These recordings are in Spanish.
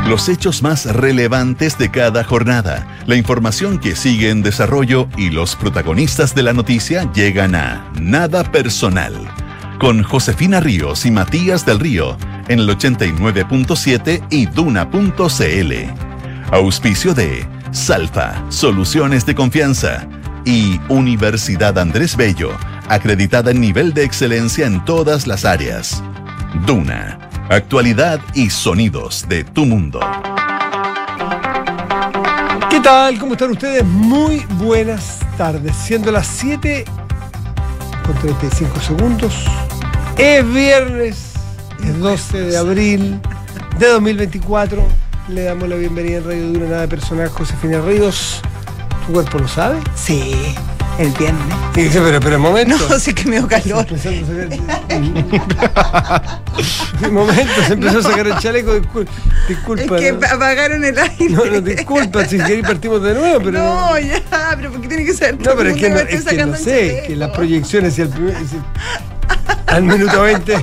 Los hechos más relevantes de cada jornada, la información que sigue en desarrollo y los protagonistas de la noticia llegan a Nada Personal, con Josefina Ríos y Matías del Río, en el 89.7 y Duna.cl. Auspicio de Salfa, Soluciones de Confianza, y Universidad Andrés Bello, acreditada en nivel de excelencia en todas las áreas. Duna, actualidad y sonidos de tu mundo. ¿Qué tal? ¿Cómo están ustedes? Muy buenas tardes. Siendo las 7:35. Es viernes, es 12 de abril de 2024. Le damos la bienvenida en Radio Duna, Nada Personal, Josefina Ríos. ¿Tu cuerpo lo sabe? Sí, el viernes. Sí, pero un momento. No, sí que me dio calor. Un momento, se empezó a sacar el chaleco. Disculpa. Es que ¿no? Apagaron el aire. No, disculpa, si querés partimos de nuevo, pero. No, ya, pero ¿por qué tiene que ser? No, pero es que no sé, que las proyecciones y al minuto 20.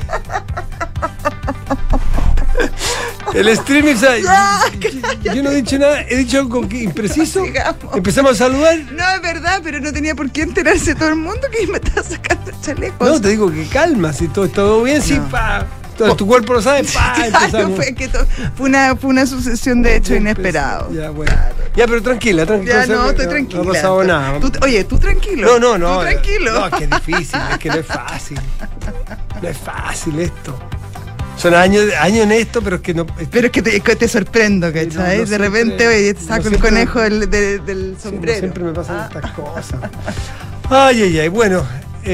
El streaming, yo no he dicho nada, he dicho algo impreciso. Sigamos. Empezamos a saludar. No, es verdad, pero no tenía por qué enterarse todo el mundo que me estaba sacando el chaleco. No, te digo que calma, si todo está bien, no. Sí, pa. Tu cuerpo lo sabe, pa, empezamos. Fue una sucesión de hechos inesperados. Ya, bueno. Ya, pero tranquila. Ya, no, estoy tranquila. No ha pasado nada. Tú tranquilo. No. Tú tranquilo. No, es que es difícil, es que no es fácil. No es fácil esto. Son años en esto, pero es que no. Pero es que te sorprendo, ¿cachai? No, de repente, oye, te saco el conejo del sombrero. Siempre me pasan estas cosas. Ay. Bueno,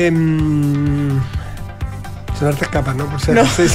son hartas capas, ¿no? Por ser. No. Sí.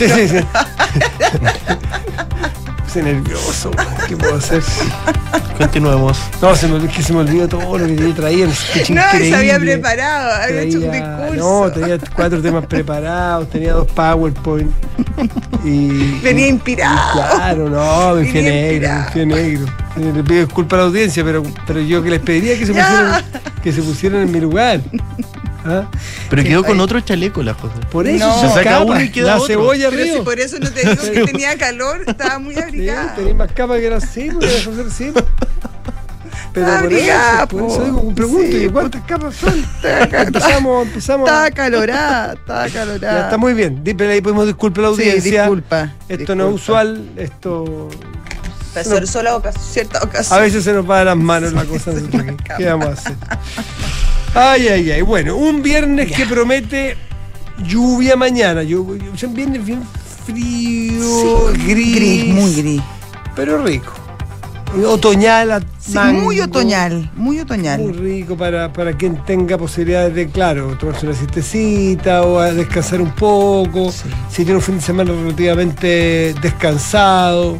Estoy nervioso, ¿qué puedo hacer? Continuemos. No, se me olvidó todo lo que yo traía. No, se había preparado, había hecho un discurso. No, tenía 4 temas preparados, tenía 2 PowerPoint. Y venía inspirado. Claro, no, me fui negro. Le pido disculpas a la audiencia, pero yo que les pediría que se pusieran en mi lugar. ¿Ah? Pero quedó con otro chaleco la cosa. Por eso se saca uno y queda la otro. Cebolla pero Río. Si por eso no te digo que tenía calor, estaba muy abrigada. Sí, tenía más capa que era así, porque era así. Pero por eso digo, pregunto, sí, ¿cuántas capas son? Empezamos. Estaba acalorada. Ya está muy bien. Ahí podemos disculpar a la audiencia. Sí, disculpa. Esto no es usual, esto. Pero solo cierta ocasión. A veces se nos va de las manos la cosa. ¿Qué vamos a hacer? Ay. Bueno, un viernes que promete lluvia mañana. Un viernes bien frío, sí, gris. Muy gris. Pero rico. Otoñal, sí, muy otoñal. Muy rico para quien tenga posibilidades de, claro, tomarse una siestecita o a descansar un poco. Sí. Si tiene un fin de semana relativamente descansado.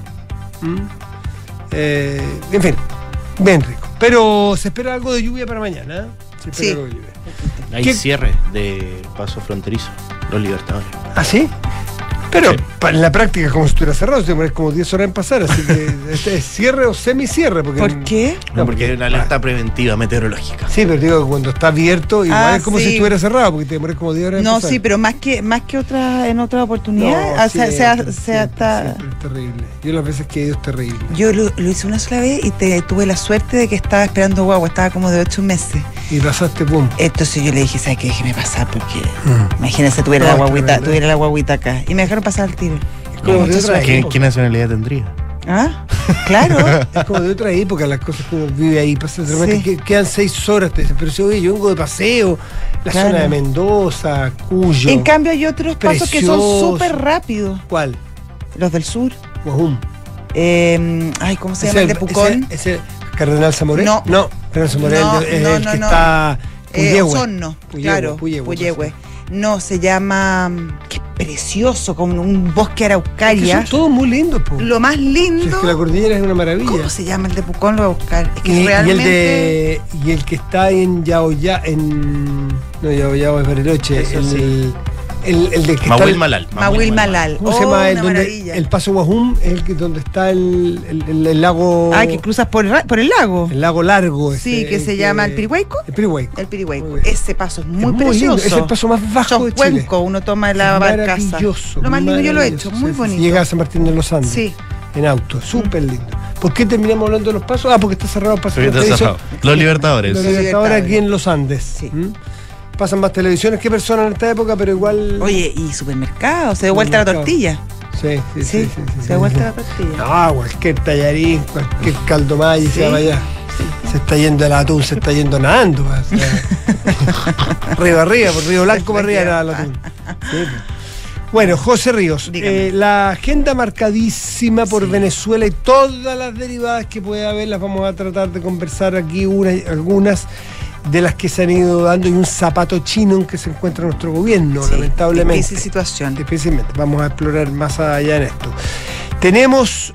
En fin, bien rico. Pero se espera algo de lluvia para mañana. Sí. Hay cierre de paso fronterizo, los Libertadores. ¿Ah, sí? Pero sí. En la práctica, como si estuviera cerrado, se demora como 10 horas en pasar, así que es cierre o semicierre. ¿Por qué? No, porque hay una alerta preventiva meteorológica. Sí, pero digo que cuando está abierto, igual es como si estuviera cerrado, porque te demoras como 10 horas en pasar. No, sí, pero más que en otra oportunidad, no, siempre está... es terrible. Yo las veces que he ido es terrible. Yo lo hice una sola vez y tuve la suerte de que estaba esperando guagua, estaba como de 8 meses. Y pasaste, pum. Entonces yo le dije, ¿sabes qué? Déjeme pasar porque imagínate, tuviera la guaguita acá. Y me dejaron pasar al tiro. ¿Qué nacionalidad tendría? ¿Ah? Claro. Es como de otra época las cosas que uno vive ahí. Sí. Quedan 6 horas, te dicen, pero si oye, yo vengo de paseo, zona de Mendoza, Cuyo. En cambio hay otros pasos que son súper rápidos. ¿Cuál? Los del sur. Guajum. ¿Cómo se llama el de Pucón? ¿Ese Cardenal Zamoré? No. Cardenal Zamoré es el que está Osorno, claro, Puyehue. No, se llama... Qué precioso, como un bosque araucaria. Es que son todos muy lindos, po. Lo más lindo... Si es que la cordillera es una maravilla. ¿Cómo se llama el de Pucón? Lo voy a buscar. Es que realmente... Y el que está en Yaoyao, Yaoyao es Bariloche. El de que Mahuil Malal. Mahuil Malal. ¿Cómo se llama? El Paso Guajum es donde está el lago... que cruzas por el lago. El lago largo. Sí, que se llama el Pirihuaico. El Pirihuaico. Ese paso es muy precioso. Lindo. Es el paso más bajo de Chile. Cuenco, uno toma la barcaza. Maravilloso. Lo más lindo yo lo he hecho, muy bonito. Llega a San Martín de los Andes. Sí. en auto, súper lindo. ¿Por qué terminamos hablando de los pasos? Porque está cerrado el paso. Los Libertadores. Los Libertadores aquí en los Andes. Sí. Pasan más televisiones que personas en esta época, pero igual... Oye, y supermercado, se dio vuelta la tortilla. Sí. Se dio vuelta la tortilla. No, cualquier tallarín, cualquier caldo mayo se va para allá. Se está yendo el atún, se está yendo nadando. O sea, arriba, por Río Blanco para arriba era el atún. Sí. Bueno, José Ríos, la agenda marcadísima por Venezuela y todas las derivadas que puede haber, las vamos a tratar de conversar aquí, algunas de las que se han ido dando, y un zapato chino en que se encuentra nuestro gobierno, lamentablemente. Difícil situación. Difícilmente. Vamos a explorar más allá en esto. Tenemos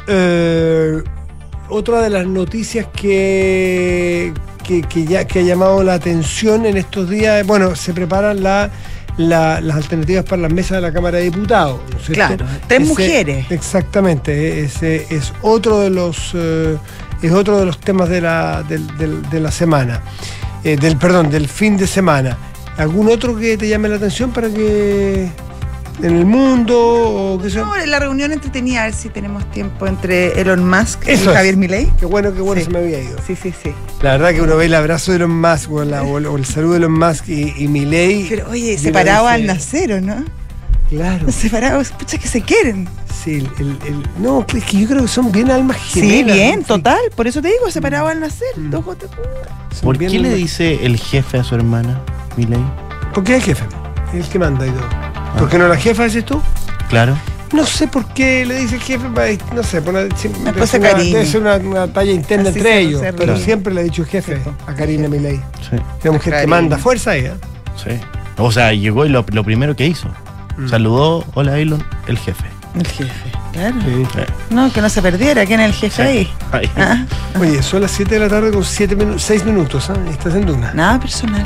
otra de las noticias que ha llamado la atención en estos días. Bueno, se preparan las alternativas para las mesas de la Cámara de Diputados, ¿no es cierto? Claro, 3 mujeres. Exactamente, ese es otro de los temas de la semana, del fin de semana. ¿Algún otro que te llame la atención para que en el mundo o qué sea? No, la reunión entretenida, a ver si tenemos tiempo, entre Elon Musk y Eso Javier Milei. Qué bueno, Sí. se me había ido. Sí. La verdad que uno ve el abrazo de Elon Musk o el saludo de Elon Musk y Milei. Pero oye, separados al nacer, ¿o no? Claro. Separados, pucha, que se quieren. Sí, no, es que yo creo que son bien almas gemelas. Sí, bien, ¿no? total. Por eso te digo, separados al nacer. Dos gotas. ¿Por qué le dice el jefe a su hermana, Milei? Porque es el jefe, es el que manda y todo. ¿Por qué no la jefa, dices tú? Claro. No sé por qué le dice jefe, no sé, debe ser una talla interna Así entre se ellos, hace, pero claro. siempre le ha dicho jefe Sí, a Karina Milei. Sí. Una mujer que Karina. manda fuerza ella. Sí. O sea, llegó y lo primero que hizo. Saludó, hola Elon, el jefe. El jefe, claro. Sí. No, que no se perdiera, ¿quién es el jefe ahí? Ahí. Ah, Oye, son las 7 de la tarde con 6 minutos, ¿eh? Estás en Duna. nada personal.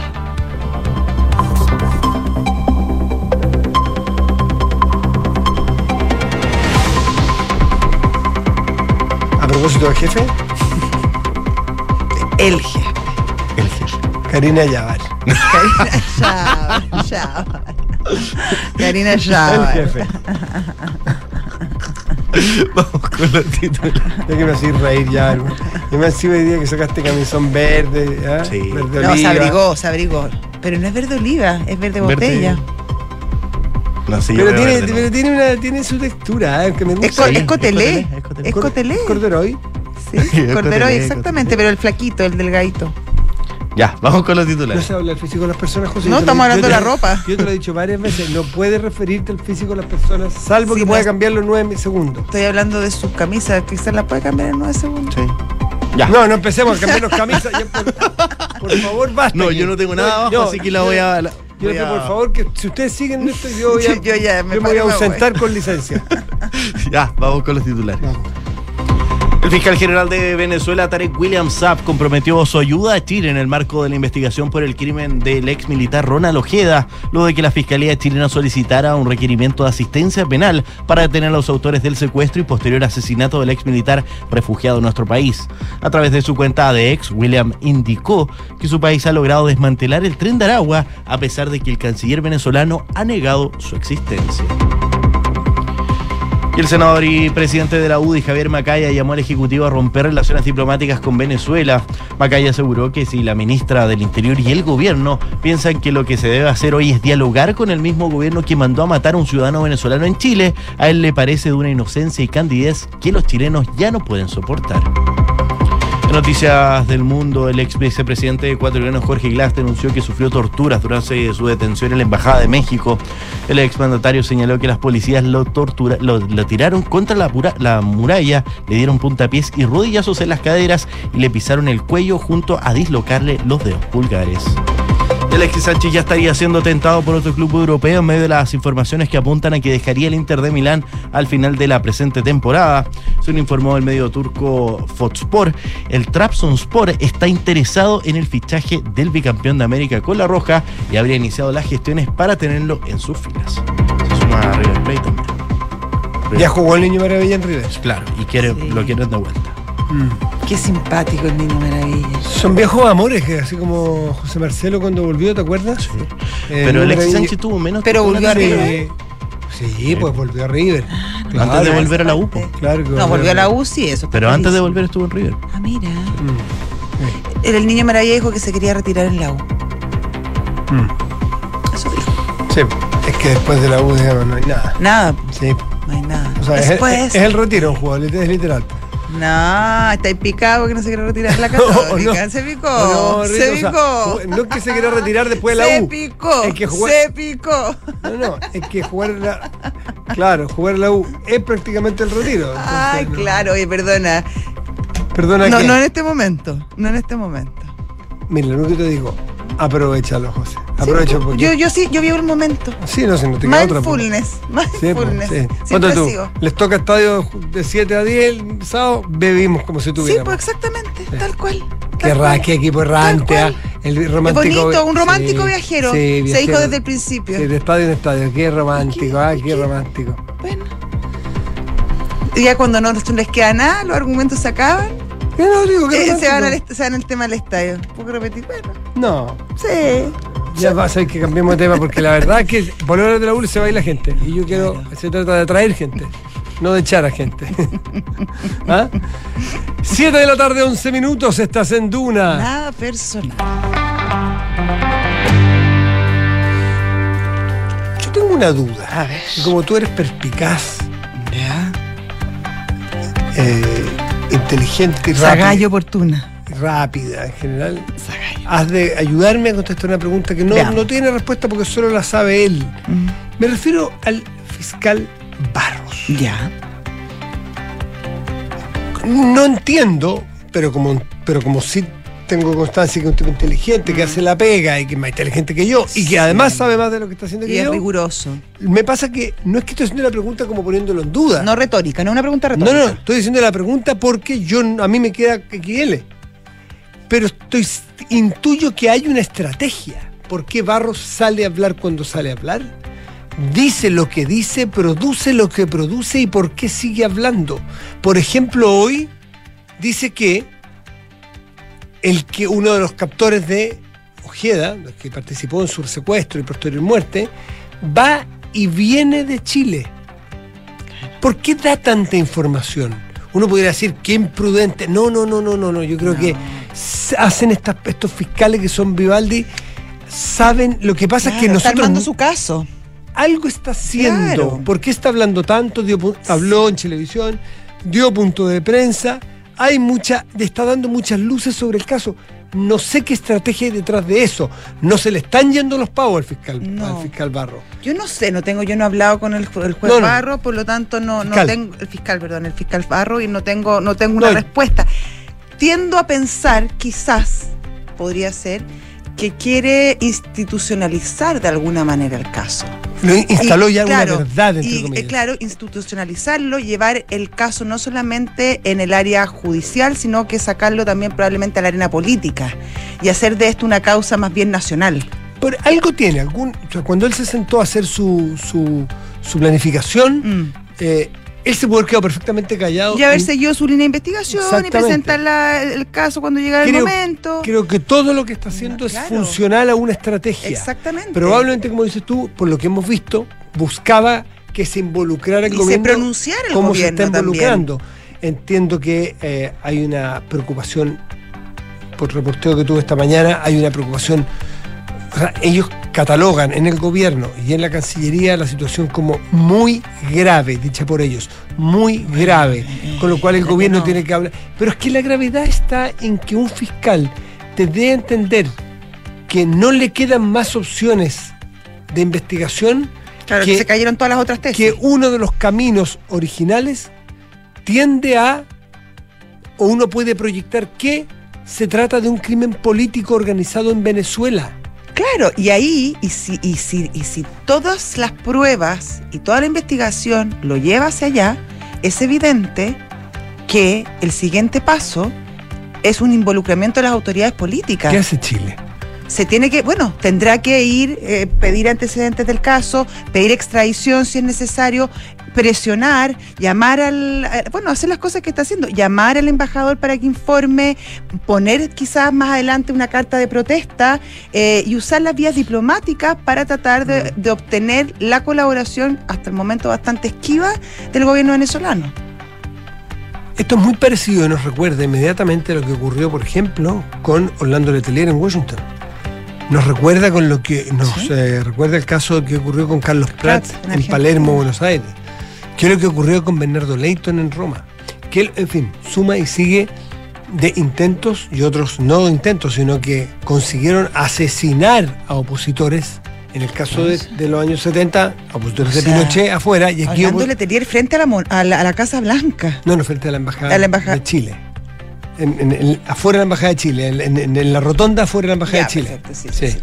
A propósito del jefe, El jefe. El jefe. Karina Yavar. Karina El Yavar. jefe. Vamos con los títulos. Ya que me hacís reír ya. Y me encima el día que sacaste camisón verde, ¿eh? Sí. Verde No, oliva. se abrigó. Pero no es verde oliva, es verde botella. No, sí, Pero yo veo verde, tiene su textura, que me Es, gusta. es cotelé. Es cotelé. Es cotelé. Corderoy. Sí, Es corderoy, cotelé, exactamente, cotelé. pero el flaquito, el delgadito. Ya, vamos con los No titulares. se habla del físico de las personas, José. No, Yo te estamos lo- hablando yo de te- la ropa. Yo te lo he dicho varias veces, no puedes referirte al físico de las personas, salvo Sí, que no pueda es- cambiarlo en 9 segundos. Estoy hablando de su camisa, quizás la puede cambiar en 9 segundos. Sí. Ya. No empecemos a cambiarnos camisas. Ya, por favor, basta. No, aquí. yo no tengo nada abajo, No, así que la voy a. Yo le pido, por favor, que si ustedes siguen esto, yo Yo ya me me voy a paro, me ausentar con licencia. Ya, vamos con los titulares. Vamos. El fiscal general de Venezuela, Tarek William Saab, comprometió su ayuda a Chile en el marco de la investigación por el crimen del ex militar Ronald Ojeda, luego de que la Fiscalía chilena solicitara un requerimiento de asistencia penal para detener a los autores del secuestro y posterior asesinato del ex militar refugiado en nuestro país. A través de su cuenta de ex, William indicó que su país ha logrado desmantelar el Tren de Aragua, a pesar de que el canciller venezolano ha negado su existencia. Y el senador y presidente de la UDI, Javier Macaya, llamó al Ejecutivo a romper relaciones diplomáticas con Venezuela. Macaya aseguró que si la ministra del Interior y el gobierno piensan que lo que se debe hacer hoy es dialogar con el mismo gobierno que mandó a matar a un ciudadano venezolano en Chile, a él le parece de una inocencia y candidez que los chilenos ya no pueden soportar. En noticias del mundo, el ex vicepresidente ecuatoriano Jorge Glass denunció que sufrió torturas durante su detención en la Embajada de México. El exmandatario señaló que las policías lo tiraron contra la muralla, le dieron puntapiés y rodillazos en las caderas y le pisaron el cuello junto a dislocarle los dedos pulgares. Alexis Sánchez ya estaría siendo tentado por otro club europeo en medio de las informaciones que apuntan a que dejaría el Inter de Milán al final de la presente temporada. Según informó el medio turco Foxspor, el Trabzonspor está interesado en el fichaje del bicampeón de América con la Roja y habría iniciado las gestiones para tenerlo en sus filas. Se suma a River Plate también. Ya jugó el Niño Maravilla en River. Claro, y Sí. lo quieren de vuelta. Qué simpático el niño maravilla. Son viejos amores, que así como José Marcelo cuando volvió, ¿te acuerdas? Pero Alexis Sánchez tuvo menos. Pero volvió a Sí, River. sí, pues volvió a River. Claro. Antes de volver a la U. Claro que No, volvió a la U, sí, eso. Pero antes de volver estuvo en River. Ah, mira. El niño Maravilla dijo que se quería retirar en la U. Eso dijo. Sí, es que después de la U, digamos, no hay nada. Nada. Sí. No hay nada. O sea, es el retiro, un jugador, es literal. No, está ahí picado que no se quiere retirar de la Católica. No, se picó. no, se Rito, picó. o sea, no es que se quiera retirar después de la U. Se picó. Es que Se picó. No, es que jugar la U es prácticamente el retiro. Entonces, Ay, claro, oye, perdona. Perdona No, que... no en este momento. No en este momento. Mira, lo que te digo, aprovechalo, José. Aprovecha un poquito. Yo vivo el momento. Sí, no te queda otra. Mindfulness. Mindfulness. Sí. Siempre Tú, sigo. les toca estadio de 7 a 10 el sábado, bebimos como si Sí, tuviéramos. pues exactamente, tal cual. Qué equipo errante, el romántico. Bonito, un romántico sí, viajero. Sí, Se dijo desde el principio. Sí, de estadio en estadio, qué romántico, qué romántico. Bueno. Y ya cuando no les queda nada, los argumentos se acaban. No, digo que se van al tema del estadio. ¿Puedo repetir? Bueno. No. Sí. Ya va a ser que cambiemos de tema, porque la verdad es que por hablar de la U se va a ir la gente. Y yo quiero, se trata de atraer gente, no de echar a gente. 7 de la tarde, 11 minutos, estás en Duna. Nada personal. Yo tengo una duda. A ver. Como tú eres perspicaz, Ya. inteligente y Zagallo oportuna. rápida en general, Zagallo. has de ayudarme a contestar una pregunta que no tiene respuesta porque solo la sabe él. Me refiero al fiscal Barros. Ya. No entiendo, pero como sí tengo constancia que es un tipo inteligente, que hace la pega y que es más inteligente que yo y que además sabe más de lo que está haciendo Y que es yo. riguroso. Me pasa que no es que estoy haciendo la pregunta como poniéndolo en duda. No retórica, no una pregunta retórica. No, estoy diciendo la pregunta porque a mí me queda XL. Pero intuyo que hay una estrategia. ¿Por qué Barros sale a hablar cuando sale a hablar? Dice lo que dice, produce lo que produce y por qué sigue hablando. Por ejemplo, hoy dice que uno de los captores de Ojeda, que participó en su secuestro y posterior muerte, va y viene de Chile. ¿Por qué da tanta información? Uno podría decir que imprudente. No. Yo creo que hacen estos fiscales que son Vivaldi, saben. Lo que pasa es que está nosotros. armando su caso. Algo está haciendo. Claro. ¿Por qué está hablando tanto? Habló en televisión, dio punto de prensa. Está dando muchas luces sobre el caso. No sé qué estrategia hay detrás de eso. No se le están yendo los pavos al fiscal Barro. Yo no sé, yo no he hablado con el juez Barro, por lo tanto no tengo el fiscal Barro y no tengo una respuesta. Tiendo a pensar, quizás podría ser que quiere institucionalizar de alguna manera el caso. Lo instaló ya una verdad, entre comillas. Claro, institucionalizarlo, llevar el caso no solamente en el área judicial, sino que sacarlo también probablemente a la arena política y hacer de esto una causa más bien nacional. Pero algo tiene, cuando él se sentó a hacer su planificación, él se pudo haber quedado perfectamente callado. Y haber seguido su línea de investigación y presentar el caso cuando llegara el momento. Creo que todo lo que está haciendo es funcional a una estrategia. Exactamente. Probablemente, como dices tú, por lo que hemos visto, buscaba que se involucrara el gobierno. Y se pronunciara el cómo gobierno se está involucrando. También. Entiendo que hay una preocupación, por el reporteo que tuve esta mañana, hay una preocupación. O sea, ellos catalogan en el gobierno y en la Cancillería la situación como muy grave, dicha por ellos, muy grave, con lo cual el gobierno tiene que hablar. Pero es que la gravedad está en que un fiscal te dé a entender que no le quedan más opciones de investigación. Claro, que se cayeron todas las otras tesis. Que uno de los caminos originales tiende o uno puede proyectar que se trata de un crimen político organizado en Venezuela. Claro, y ahí, y si todas las pruebas y toda la investigación lo lleva hacia allá, es evidente que el siguiente paso es un involucramiento de las autoridades políticas. ¿Qué hace Chile? tendrá que ir, pedir antecedentes del caso, pedir extradición si es necesario, presionar, llamar hacer las cosas que está haciendo, llamar al embajador para que informe, poner quizás más adelante una carta de protesta y usar las vías diplomáticas para tratar de obtener la colaboración, hasta el momento bastante esquiva, del gobierno venezolano. Esto es muy parecido y nos recuerda inmediatamente lo que ocurrió, por ejemplo, con Orlando Letelier en Washington. Nos recuerda recuerda el caso que ocurrió con Carlos Prats en Palermo, Buenos Aires. ¿Qué es lo que ocurrió con Bernardo Leighton en Roma? Que él, en fin, suma y sigue de intentos, y otros no intentos, sino que consiguieron asesinar a opositores. En el caso de los años 70, opositores de Pinochet afuera. Y aquí Orlando Letelier frente a la Casa Blanca. No, frente a la Embajada de Chile. Afuera de la Embajada de Chile, en la rotonda afuera de la Embajada de Chile. Perfecto, sí.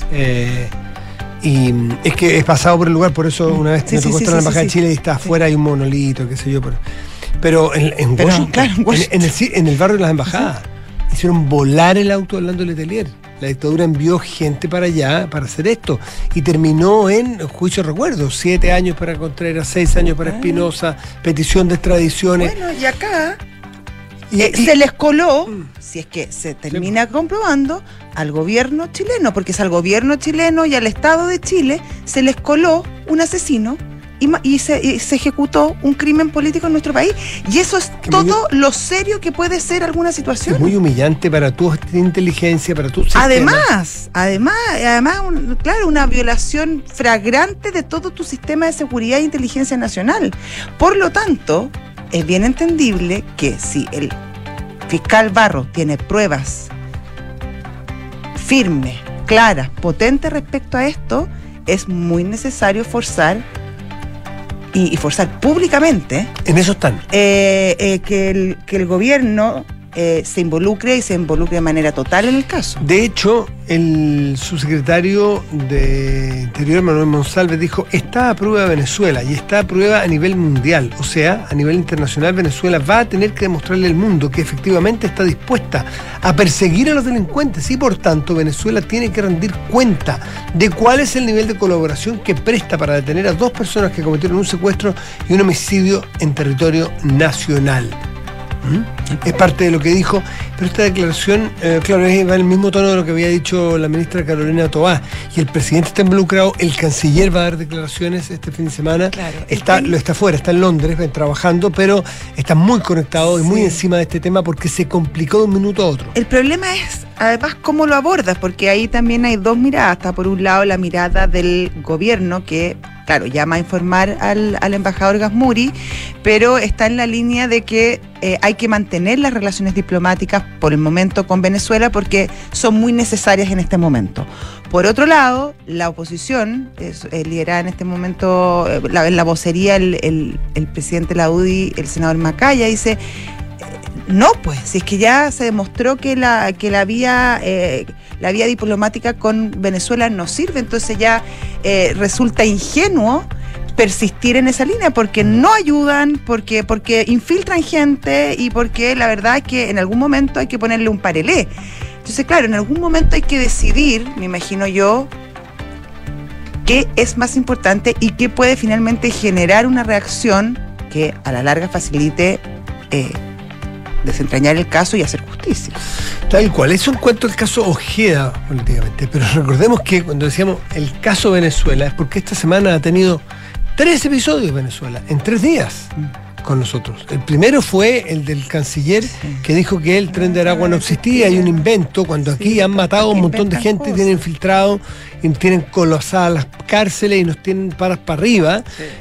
Y es que he pasado por el lugar, por eso una vez me tocó estar en la Embajada de Chile y está afuera, hay un monolito, qué sé yo. Pero en Washington, en el barrio de las embajadas, hicieron volar el auto de Orlando Letelier. La dictadura envió gente para allá para hacer esto y terminó en juicio de recuerdo, 7 años para Contreras, 6 años para Espinosa, petición de extradiciones. Bueno, y acá se les coló, si es que se termina comprobando, al gobierno chileno, porque es al gobierno chileno y al Estado de Chile se les coló un asesino y se ejecutó un crimen político en nuestro país. Y eso es todo lo serio que puede ser alguna situación. Es muy humillante para tu inteligencia, para tu sistema. Además, una violación flagrante de todo tu sistema de seguridad e inteligencia nacional. Por lo tanto, es bien entendible que si el fiscal Barros tiene pruebas firmes, claras, potentes respecto a esto, es muy necesario forzar y forzar públicamente. En eso están. Que el gobierno se involucre de manera total en el caso. De hecho, el subsecretario de Interior, Manuel Monsalve, dijo: está a prueba Venezuela y está a prueba a nivel mundial. O sea, a nivel internacional, Venezuela va a tener que demostrarle al mundo que efectivamente está dispuesta a perseguir a los delincuentes y, por tanto, Venezuela tiene que rendir cuenta de cuál es el nivel de colaboración que presta para detener a 2 personas que cometieron un secuestro y un homicidio en territorio nacional. Es parte de lo que dijo, pero esta declaración, claro, va en el mismo tono de lo que había dicho la ministra Carolina Tobá, y el presidente está involucrado, el canciller va a dar declaraciones este fin de semana, claro, está fuera, está en Londres trabajando, pero está muy conectado y muy encima de este tema porque se complicó de un minuto a otro. El problema es, además, cómo lo abordas, porque ahí también hay 2 miradas. Está por un lado la mirada del gobierno que, claro, llama a informar al embajador Gasmuri, pero está en la línea de que hay que mantener las relaciones diplomáticas por el momento con Venezuela porque son muy necesarias en este momento. Por otro lado, la oposición, liderada en este momento, en la vocería, el presidente de la UDI, el senador Macaya, dice: no, pues, si es que ya se demostró que la vía diplomática con Venezuela no sirve, entonces ya resulta ingenuo persistir en esa línea porque no ayudan, porque infiltran gente y porque la verdad es que en algún momento hay que ponerle un parelé. Entonces, claro, en algún momento hay que decidir, me imagino yo, qué es más importante y qué puede finalmente generar una reacción que a la larga facilite desentrañar el caso y hacer justicia. Tal cual, eso en cuanto al caso Ojeda políticamente, pero recordemos que cuando decíamos el caso Venezuela es porque esta semana ha tenido 3 episodios Venezuela en 3 días con nosotros. El primero fue el del canciller que dijo que el tren de Aragua no existía, hay un invento, cuando aquí han matado a un montón de gente, tienen infiltrado, y tienen colosadas las cárceles y nos tienen para arriba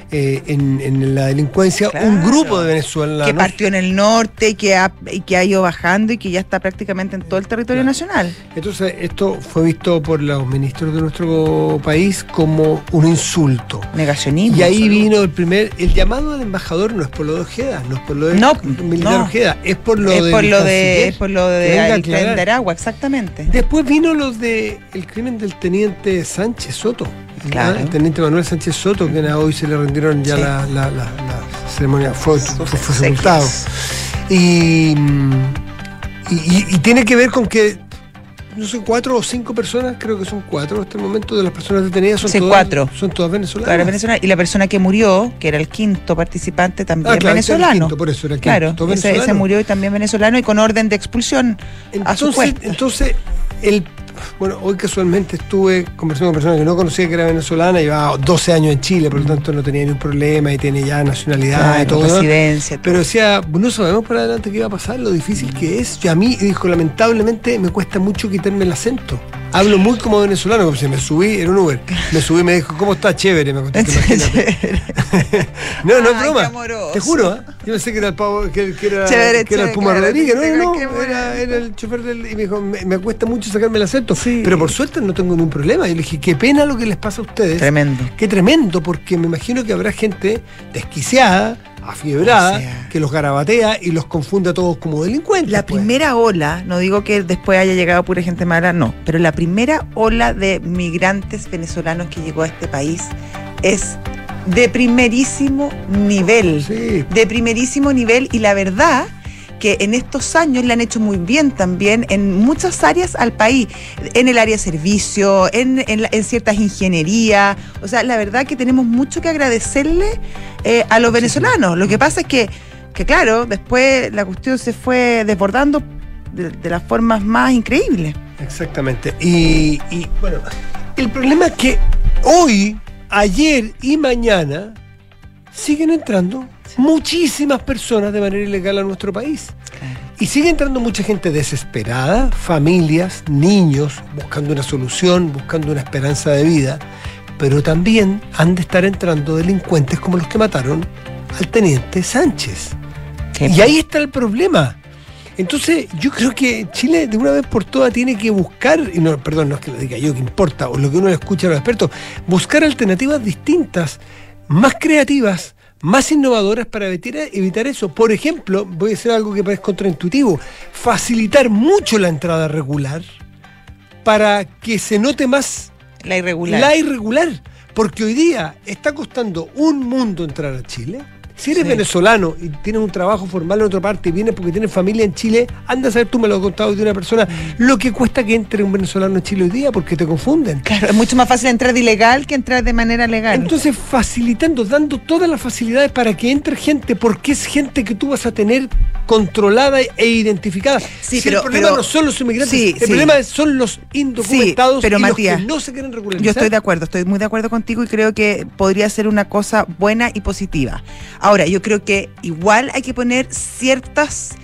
en la delincuencia. Claro. Un grupo de venezolanos que partió en el norte y que ha ido bajando y que ya está prácticamente en todo el territorio nacional. Entonces esto fue visto por los ministros de nuestro país como un insulto. Negacionismo. Y ahí vino el llamado al embajador, no es por lo de Ojeda, no es por lo del militar Ojeda, es por lo del tren de Aragua, exactamente. Después vino lo de el crimen del teniente Sánchez Soto. Claro. El teniente Manuel Sánchez Soto, que hoy se le rendieron ya la ceremonia, fue sepultado. Y tiene que ver con que no sé, 4 o 5 personas, creo que son 4 hasta el momento de las personas detenidas. Son todas, 4. Son todas venezolanas. Claro, venezolana. Y la persona que murió, que era el quinto participante, también venezolano. El quinto, por eso era el quinto. Claro, ese murió y también venezolano y con orden de expulsión a su cuesta. Entonces, bueno, hoy casualmente estuve conversando con personas que no conocía que era venezolana, llevaba 12 años en Chile, por lo tanto no tenía ningún problema y tiene ya nacionalidad y todo. Residencia. Pero decía, no sabemos para adelante qué iba a pasar, lo difícil que es. Y a mí, dijo, lamentablemente me cuesta mucho quitarme el acento. Hablo muy como venezolano, como si me subí en un Uber. Me subí y me dijo, ¿cómo está? Chévere, me contestó, imagínate. No es broma. Te juro, yo pensé que era el pavo, que era el Puma Rodríguez. No, era el chofer y me dijo, me cuesta mucho sacarme el acento. Sí. Pero por suerte no tengo ningún problema. Yo le dije, qué pena lo que les pasa a ustedes. Tremendo. Qué tremendo, porque me imagino que habrá gente desquiciada, afiebrada, que los garabatea y los confunde a todos como delincuentes. La primera ola, no digo que después haya llegado pura gente mala, no, pero la primera ola de migrantes venezolanos que llegó a este país es de primerísimo nivel. Sí. De primerísimo nivel, y la verdad que en estos años le han hecho muy bien también en muchas áreas al país, en el área de servicio, en ciertas ingenierías. O sea, la verdad que tenemos mucho que agradecerle a los venezolanos. Lo que pasa es que claro, después la cuestión se fue desbordando de las formas más increíbles. Exactamente. Y bueno, el problema es que hoy, ayer y mañana siguen entrando muchísimas personas de manera ilegal a nuestro país. Claro. Y sigue entrando mucha gente desesperada, familias, niños, buscando una solución, buscando una esperanza de vida, pero también han de estar entrando delincuentes como los que mataron al teniente Sánchez. Sí. Y ahí está el problema. Entonces, yo creo que Chile de una vez por todas tiene que buscar, y no, perdón, no es que lo diga yo, que importa, o lo que uno le escucha a los expertos, buscar alternativas distintas, más creativas, más innovadoras para evitar eso. Por ejemplo, voy a decir algo que parece contraintuitivo, facilitar mucho la entrada regular para que se note más la irregular. Porque hoy día está costando un mundo entrar a Chile. Si eres venezolano y tienes un trabajo formal en otra parte y vienes porque tienes familia en Chile, anda a saber, tú me lo has contado de una persona, lo que cuesta que entre un venezolano en Chile hoy día, porque te confunden. Claro, es mucho más fácil entrar de ilegal que entrar de manera legal. Entonces, facilitando, dando todas las facilidades para que entre gente, porque es gente que tú vas a tener controlada e identificada. Sí, el problema no son los inmigrantes, el problema son los indocumentados, pero y Matías, los que no se quieren regularizar. Yo estoy de acuerdo, estoy muy de acuerdo contigo y creo que podría ser una cosa buena y positiva. Ahora, yo creo que igual hay que poner ciertas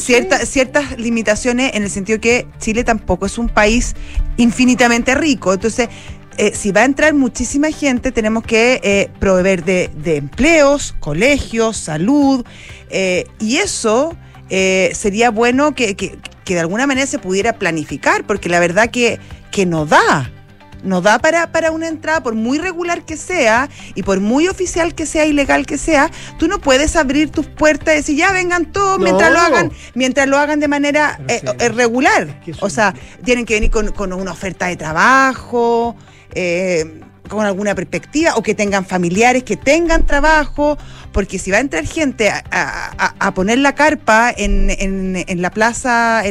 limitaciones, en el sentido que Chile tampoco es un país infinitamente rico. Entonces, si va a entrar muchísima gente, tenemos que proveer de empleos, colegios, salud, y eso sería bueno que de alguna manera se pudiera planificar, porque la verdad que no da para una entrada, por muy regular que sea y por muy oficial que sea, ilegal que sea. Tú no puedes abrir tus puertas y decir, ya vengan todos, mientras lo hagan de manera regular. O sea, tienen que venir con una oferta de trabajo, con alguna perspectiva, o que tengan familiares que tengan trabajo, porque si va a entrar gente a poner la carpa en la plaza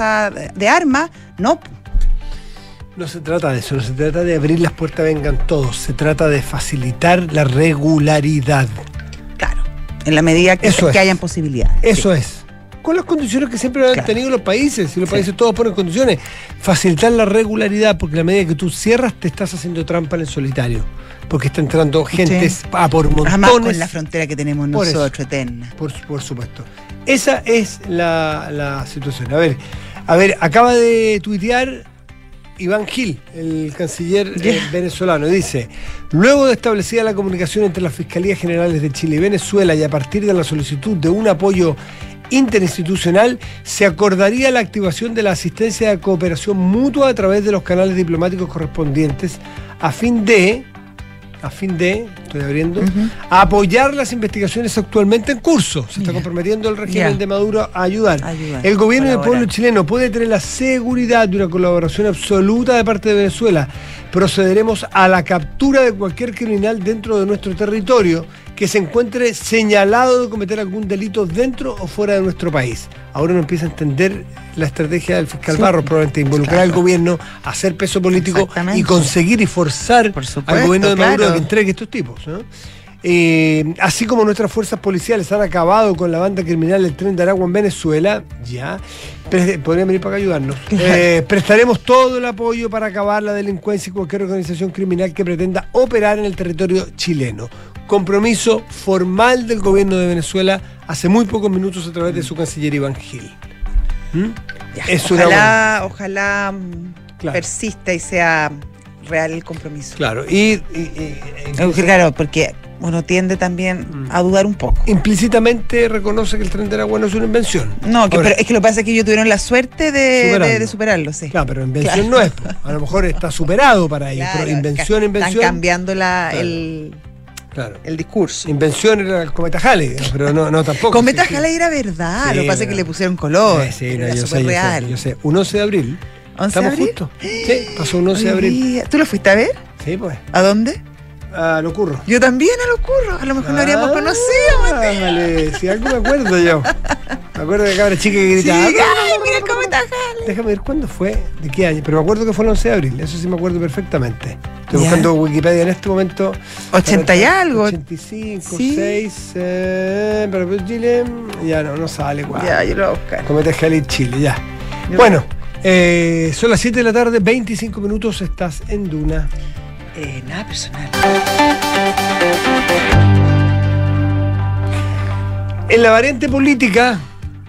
de armas, no. No se trata de eso, no se trata de abrir las puertas, vengan todos, se trata de facilitar la regularidad. Claro, en la medida que hayan posibilidades. Eso es. Con las condiciones que siempre han tenido los países, y los países todos ponen condiciones. Facilitar la regularidad, porque en la medida que tú cierras, te estás haciendo trampa en el solitario. Porque está entrando gente por montones. Además con la frontera que tenemos nosotros, eterna. Por supuesto. Esa es la situación. A ver, acaba de tuitear Iván Gil, el canciller venezolano, dice: luego de establecida la comunicación entre las Fiscalías Generales de Chile y Venezuela y a partir de la solicitud de un apoyo interinstitucional, se acordaría la activación de la asistencia de cooperación mutua a través de los canales diplomáticos correspondientes a fin de, estoy abriendo, a apoyar las investigaciones actualmente en curso. Se está comprometiendo el régimen de Maduro a ayudar. El gobierno del pueblo chileno puede tener la seguridad de una colaboración absoluta de parte de Venezuela. Procederemos a la captura de cualquier criminal dentro de nuestro territorio que se encuentre señalado de cometer algún delito dentro o fuera de nuestro país. Ahora uno empieza a entender la estrategia del fiscal Barros, probablemente involucrar al gobierno, hacer peso político y conseguir y forzar al gobierno de Maduro a que entregue estos tipos, ¿no? Así como nuestras fuerzas policiales han acabado con la banda criminal del Tren de Aragua en Venezuela, ya podrían venir para acá a ayudarnos. Prestaremos todo el apoyo para acabar la delincuencia y cualquier organización criminal que pretenda operar en el territorio chileno. Compromiso formal del gobierno de Venezuela hace muy pocos minutos a través de su canciller Iván Gil. Ojalá persista y sea real el compromiso. Claro, claro, porque uno tiende también a dudar un poco. Implícitamente reconoce que el Tren de Aragua no es una invención. No, pero es que lo que pasa es que ellos tuvieron la suerte de superarlo, sí. Claro, pero invención no es. A lo mejor está superado para ellos, pero invención. Están cambiando el discurso. Invención era el cometa Halley, pero no tampoco. Cometa Halley era verdad, lo que pasa es que le pusieron color. Era súper real. Yo sé, un 11 de abril. ¿Estamos justos? Sí, pasó un 11 de abril. ¿Tú lo fuiste a ver? Sí, pues. ¿A dónde? A Lo Curro. Yo también a Lo Curro. A lo mejor no habríamos conocido, Mateo. Vale, si algo me acuerdo yo. Me acuerdo de cabra chica que gritaba. Sí, mira el cometa Halley. Déjame ver cuándo fue, de qué año. Pero me acuerdo que fue el 11 de abril. Eso sí me acuerdo perfectamente. Estoy buscando Wikipedia en este momento. 80 y algo. 85, sí. 6. Pero Chile. Ya no sale. Wow. Ya, yo lo voy a buscar. Cometa Halley Chile, ya. Bueno. Son las 7 de la tarde, 25 minutos, estás en Duna. Nada personal. En la variante política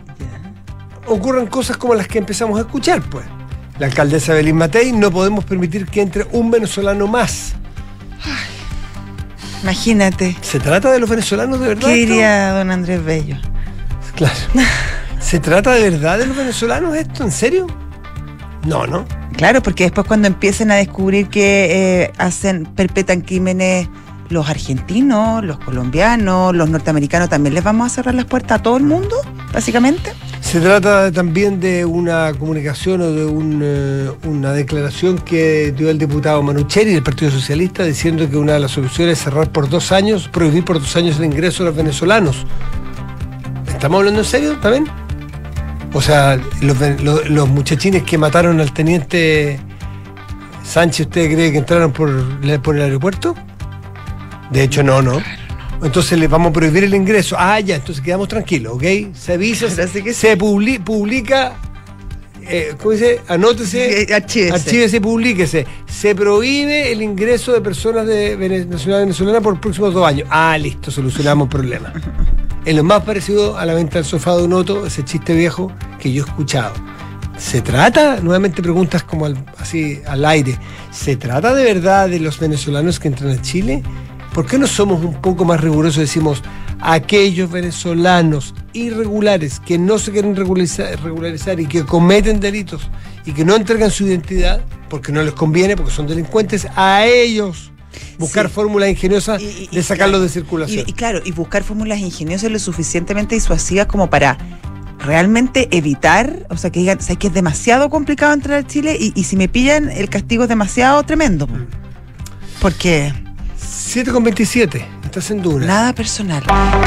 ocurren cosas como las que empezamos a escuchar, pues. La alcaldesa Belín Matei: no podemos permitir que entre un venezolano más. Ay, imagínate. ¿Se trata de los venezolanos de verdad? ¿Qué diría don Andrés Bello? Claro. ¿Se trata de verdad de los venezolanos esto? ¿En serio? No. Claro, porque después cuando empiecen a descubrir que perpetran crímenes los argentinos, los colombianos, los norteamericanos, también les vamos a cerrar las puertas a todo el mundo, básicamente. Se trata también de una comunicación o de una declaración que dio el diputado Manucheri del Partido Socialista, diciendo que una de las soluciones es cerrar por 2 años, prohibir por 2 años el ingreso de los venezolanos. ¿Estamos hablando en serio también? O sea, los muchachines que mataron al teniente Sánchez, ¿usted cree que entraron por el aeropuerto? De hecho, no. Entonces les vamos a prohibir el ingreso. Ya, entonces quedamos tranquilos, ¿ok? Se avisa, se publica, ¿cómo dice? Anótese, archívese, publíquese. Se prohíbe el ingreso de personas de nacionalidad venezolana por los próximos 2 años. Listo, solucionamos el problema. Es lo más parecido a la venta del sofá de un Otto, ese chiste viejo que yo he escuchado. ¿Se trata? Nuevamente preguntas como así al aire. ¿Se trata de verdad de los venezolanos que entran a Chile? ¿Por qué no somos un poco más rigurosos y decimos aquellos venezolanos irregulares que no se quieren regularizar y que cometen delitos y que no entregan su identidad porque no les conviene, porque son delincuentes, a ellos buscar fórmulas ingeniosas de sacarlos de circulación? Y buscar fórmulas ingeniosas lo suficientemente disuasivas como para realmente evitar, o sea, que digan, ¿sabes que es demasiado complicado entrar a Chile? Y si me pillan, el castigo es demasiado tremendo. Porque 7:27, estás en Duna. Nada personal.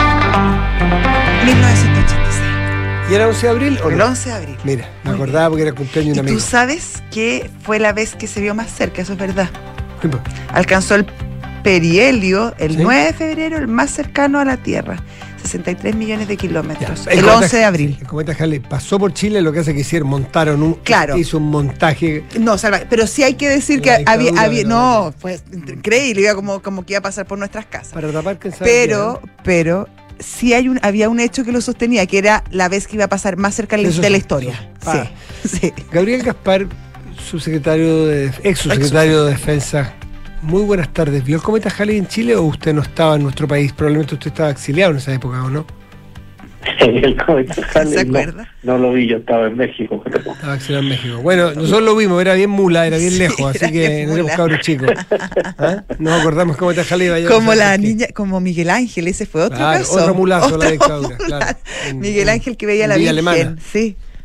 1986. ¿Y era 11 de abril o no? El 11 de abril. Mira, me acordaba porque era cumpleaños de un amigo. ¿Y tú sabes que fue la vez que se vio más cerca? Eso es verdad. Alcanzó el perihelio el 9 de febrero, el más cercano a la Tierra. 63 millones de kilómetros. El 11 de abril. El cometa Halley pasó por Chile, lo que hace que hicieron, montaron hizo un montaje. No, pero sí hay que decir que había no, fue increíble, iba como que iba a pasar por nuestras casas. Para tapar que pero sí había un hecho que lo sostenía, que era la vez que iba a pasar más cerca de la historia. Sí. Gabriel Gaspar, ex subsecretario de Defensa. Muy buenas tardes. ¿Vio el cometa Halley en Chile o usted no estaba en nuestro país? Probablemente usted estaba exiliado en esa época, ¿o no? El cometa Halley. ¿Se acuerda? No lo vi, yo estaba en México. Estaba exiliado en México. Bueno, nosotros lo vimos, era bien mula, era bien lejos, así que no éramos cabros chicos. Nos acordamos cómo cometa Halley. Como la niña, como Miguel Ángel, ese fue otro caso. Otro mulazo de la dictadura. Claro. Miguel Ángel que veía la Virgen. Alemana. Sí.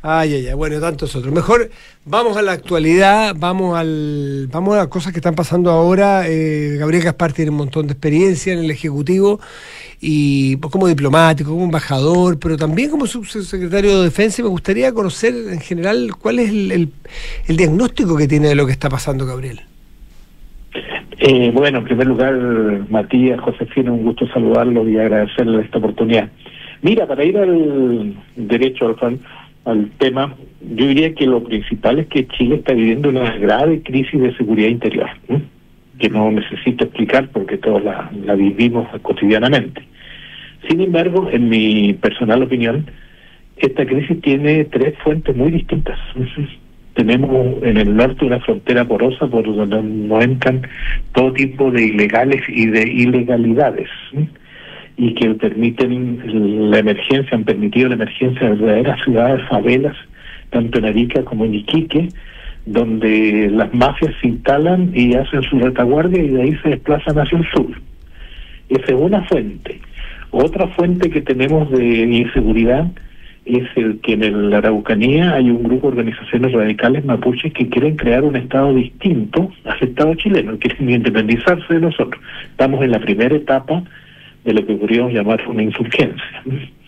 Bueno, tantos otros. Mejor vamos a la actualidad, vamos a las cosas que están pasando ahora. Gabriel Gaspar tiene un montón de experiencia en el Ejecutivo, y como diplomático, como embajador, pero también como subsecretario de Defensa. Y me gustaría conocer en general cuál es el diagnóstico que tiene de lo que está pasando, Gabriel. Bueno, en primer lugar, Matías, Josefina, un gusto saludarlo y agradecerle esta oportunidad. Mira, para ir al derecho al tema, yo diría que lo principal es que Chile está viviendo una grave crisis de seguridad interior, que no necesito explicar porque todos la vivimos cotidianamente. Sin embargo, en mi personal opinión, esta crisis tiene tres fuentes muy distintas. Tenemos en el norte una frontera porosa por donde nos entran todo tipo de ilegales y de ilegalidades, y que permiten la emergencia, han permitido la emergencia de verdaderas ciudades, favelas, tanto en Arica como en Iquique, donde las mafias se instalan y hacen su retaguardia y de ahí se desplazan hacia el sur. Esa es una fuente. Otra fuente que tenemos de inseguridad es el que en la Araucanía hay un grupo de organizaciones radicales mapuches que quieren crear un estado distinto al estado chileno, quieren independizarse de nosotros. Estamos en la primera etapa de lo que podríamos llamar una insurgencia.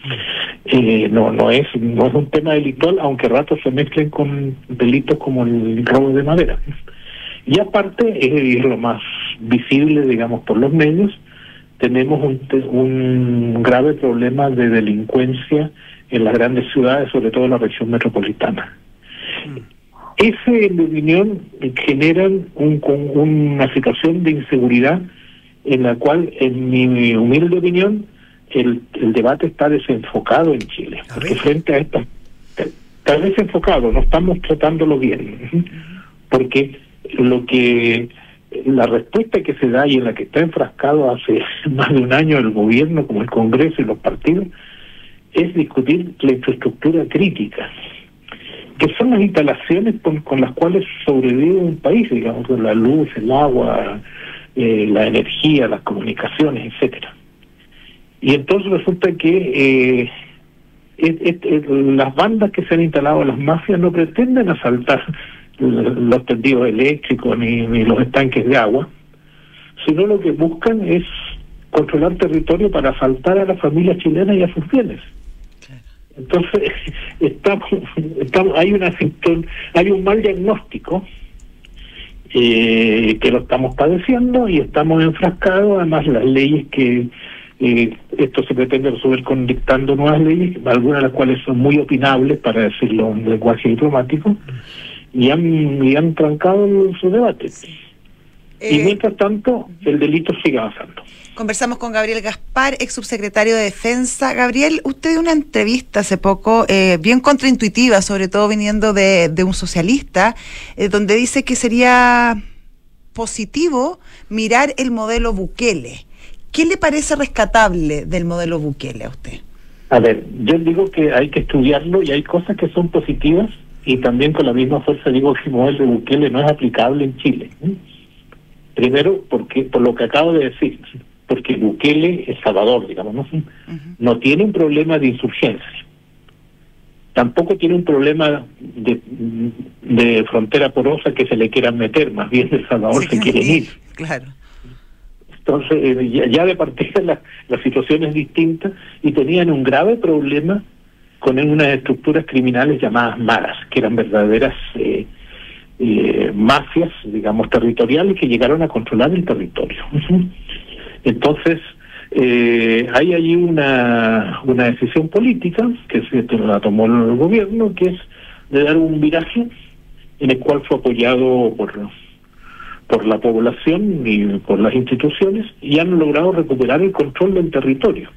No es un tema delictual, aunque a ratos se mezclen con delitos como el robo de madera. Y aparte, es lo más visible, digamos, por los medios, tenemos un grave problema de delincuencia en las grandes ciudades, sobre todo en la región metropolitana. Ese, en mi opinión, generan una situación de inseguridad en la cual, en mi humilde opinión, el debate está desenfocado en Chile. Porque frente a esta... Está desenfocado, no estamos tratándolo bien. Porque la respuesta que se da y en la que está enfrascado hace más de un año el gobierno, como el Congreso y los partidos, es discutir la infraestructura crítica, que son las instalaciones con las cuales sobrevive un país, digamos, la luz, el agua, la energía, las comunicaciones, etcétera. Y entonces resulta que las bandas que se han instalado, las mafias, no pretenden asaltar los tendidos eléctricos ni los estanques de agua, sino lo que buscan es controlar territorio para asaltar a las familias chilenas y a sus bienes. Entonces, hay un mal diagnóstico que lo estamos padeciendo y estamos enfrascados. Además, las leyes que esto se pretende resolver dictando nuevas leyes, algunas de las cuales son muy opinables, para decirlo en lenguaje diplomático, y han trancado su debate. Y mientras tanto, el delito sigue avanzando. Conversamos con Gabriel Gaspar, ex subsecretario de Defensa. Gabriel, usted dio una entrevista hace poco bien contraintuitiva, sobre todo viniendo de un socialista, donde dice que sería positivo mirar el modelo Bukele. ¿Qué le parece rescatable del modelo Bukele a usted? A ver, yo digo que hay que estudiarlo y hay cosas que son positivas, y también con la misma fuerza digo que el modelo de Bukele no es aplicable en Chile. Primero, por lo que acabo de decir, porque Bukele es Salvador, digamos, no tiene un problema de insurgencia, tampoco tiene un problema de frontera porosa que se le quieran meter, más bien El Salvador se quieren ir. Claro. Entonces, ya de partida la situación es distinta, y tenían un grave problema con unas estructuras criminales llamadas maras, que eran verdaderas mafias, digamos, territoriales, que llegaron a controlar el territorio. Entonces, hay allí una decisión política que la tomó el gobierno, que es de dar un viraje en el cual fue apoyado por la población y por las instituciones, y han logrado recuperar el control del territorio.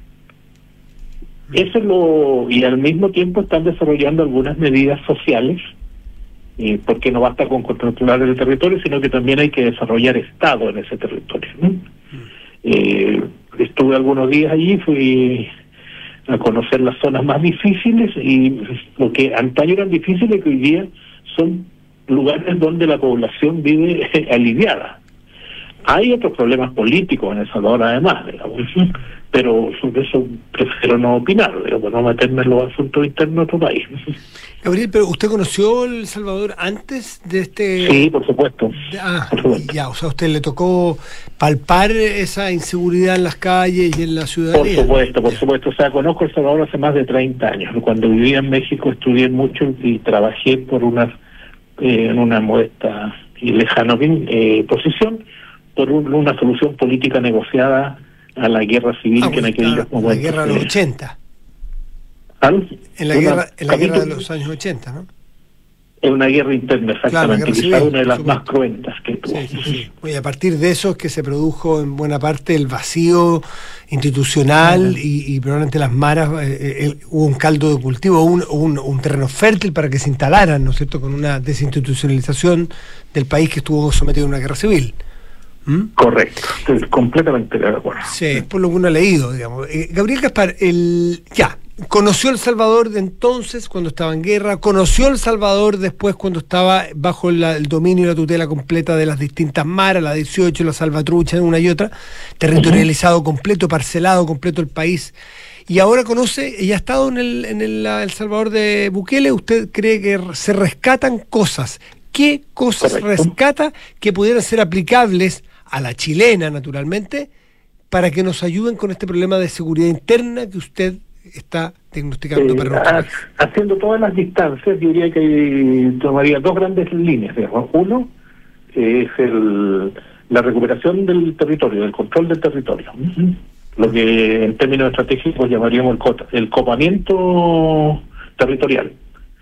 Y al mismo tiempo están desarrollando algunas medidas sociales, porque no basta con controlar el territorio, sino que también hay que desarrollar Estado en ese territorio, ¿no? Estuve algunos días allí, fui a conocer las zonas más difíciles, y lo que antaño eran difíciles, que hoy día son lugares donde la población vive aliviada. Hay otros problemas políticos en El Salvador además, digamos, pero sobre eso prefiero no opinar, no meterme en los asuntos internos de otro país. Gabriel, pero ¿usted conoció El Salvador antes de este...? Sí, por supuesto. Por supuesto. Ya, o sea, ¿a usted le tocó palpar esa inseguridad en las calles y en la ciudadanía? Por supuesto. O sea, conozco El Salvador hace más de 30 años. Cuando vivía en México estudié mucho y trabajé por en una modesta y lejana posición por una solución política negociada a la guerra civil que en aquellos momentos... La guerra de los 80. En la guerra de los años 80, ¿no? Es una guerra interna, exactamente, quizás una de las más cruentas que tuvo. Sí. Y a partir de eso es que se produjo en buena parte el vacío institucional y probablemente las maras, hubo un caldo de cultivo, un terreno fértil para que se instalaran, ¿no es cierto?, con una desinstitucionalización del país que estuvo sometido a una guerra civil. Correcto, estoy completamente de acuerdo. Sí, es por lo que uno ha leído, digamos. Gabriel Gaspar, conoció El Salvador de entonces, cuando estaba en guerra, conoció El Salvador después cuando estaba bajo el dominio y la tutela completa de las distintas maras, la 18, la Salvatrucha, una y otra, territorializado completo, parcelado completo el país. Y ahora conoce, y ha estado en El Salvador de Bukele. ¿Usted cree que se rescatan cosas? ¿Qué cosas rescata que pudieran ser aplicables a la chilena, naturalmente, para que nos ayuden con este problema de seguridad interna que usted está diagnosticando para nosotros? Haciendo todas las distancias, yo diría que tomaría dos grandes líneas, digamos. Uno es la recuperación del territorio, del control del territorio. Lo que en términos estratégicos llamaríamos el copamiento territorial.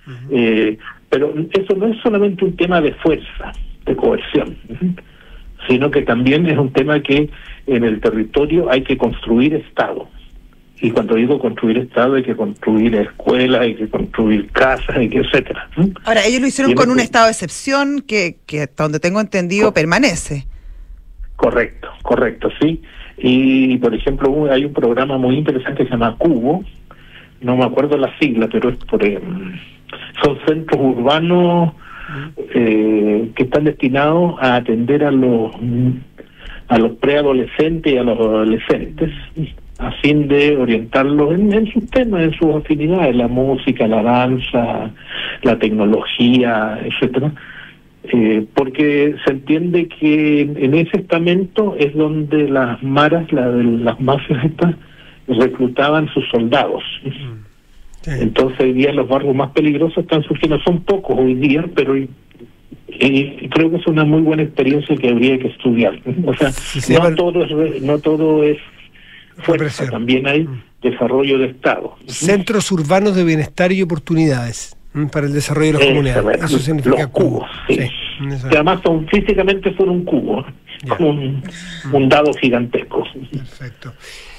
Pero eso no es solamente un tema de fuerza, de coerción, sino que también es un tema que en el territorio hay que construir Estado. Y cuando digo construir Estado, hay que construir escuelas, hay que construir casas, etcétera. Ahora, ellos lo hicieron con un estado de excepción que hasta donde tengo entendido permanece. Correcto, sí. Y, por ejemplo, hay un programa muy interesante que se llama Cubo, no me acuerdo la sigla, pero es son centros urbanos que están destinados a atender a los preadolescentes y a los adolescentes, a fin de orientarlos en sus temas, en sus afinidades, la música, la danza, la tecnología, etcétera, porque se entiende que en ese estamento es donde las maras, las mafias estas, reclutaban sus soldados. Sí. Entonces hoy día los barrios más peligrosos están surgiendo, son pocos hoy día, pero creo que es una muy buena experiencia que habría que estudiar. O sea, no todo es fuerza, también hay desarrollo de Estado. Centros urbanos de bienestar y oportunidades para el desarrollo de las comunidades. Eso significa los cubos. Sí. Que además físicamente son un cubo, como un dado gigantesco. Perfecto.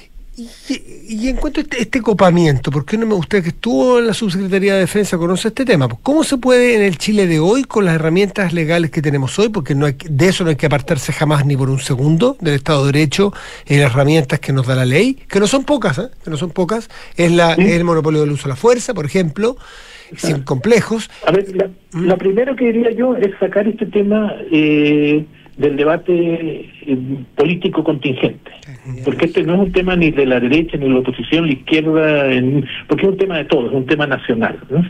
Y en cuanto a este copamiento, ¿por qué no usted que estuvo en la Subsecretaría de Defensa conoce este tema? ¿Cómo se puede en el Chile de hoy, con las herramientas legales que tenemos hoy, porque de eso no hay que apartarse jamás ni por un segundo, del Estado de Derecho y las herramientas que nos da la ley, que no son pocas, es el monopolio del uso de la fuerza, por ejemplo, sin complejos? A ver, lo primero que diría yo es sacar este tema del debate político contingente, porque este no es un tema ni de la derecha ni de la oposición, la izquierda, porque es un tema de todos, es un tema nacional, ¿no?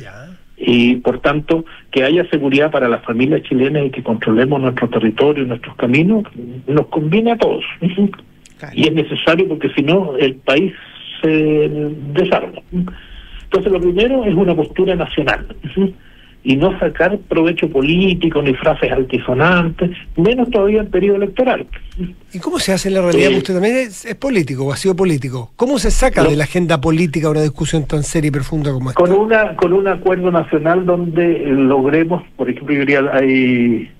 Y por tanto que haya seguridad para las familias chilenas y que controlemos nuestro territorio, nuestros caminos, nos conviene a todos. Y es necesario, porque si no el país se desarma. Entonces lo primero es una postura nacional, y no sacar provecho político ni frases altisonantes, menos todavía en periodo electoral. ¿Y cómo se hace en la realidad? Usted también es político o ha sido político. ¿Cómo se saca de la agenda política una discusión tan seria y profunda como esta? Con un acuerdo nacional donde logremos, por ejemplo, yo diría, hay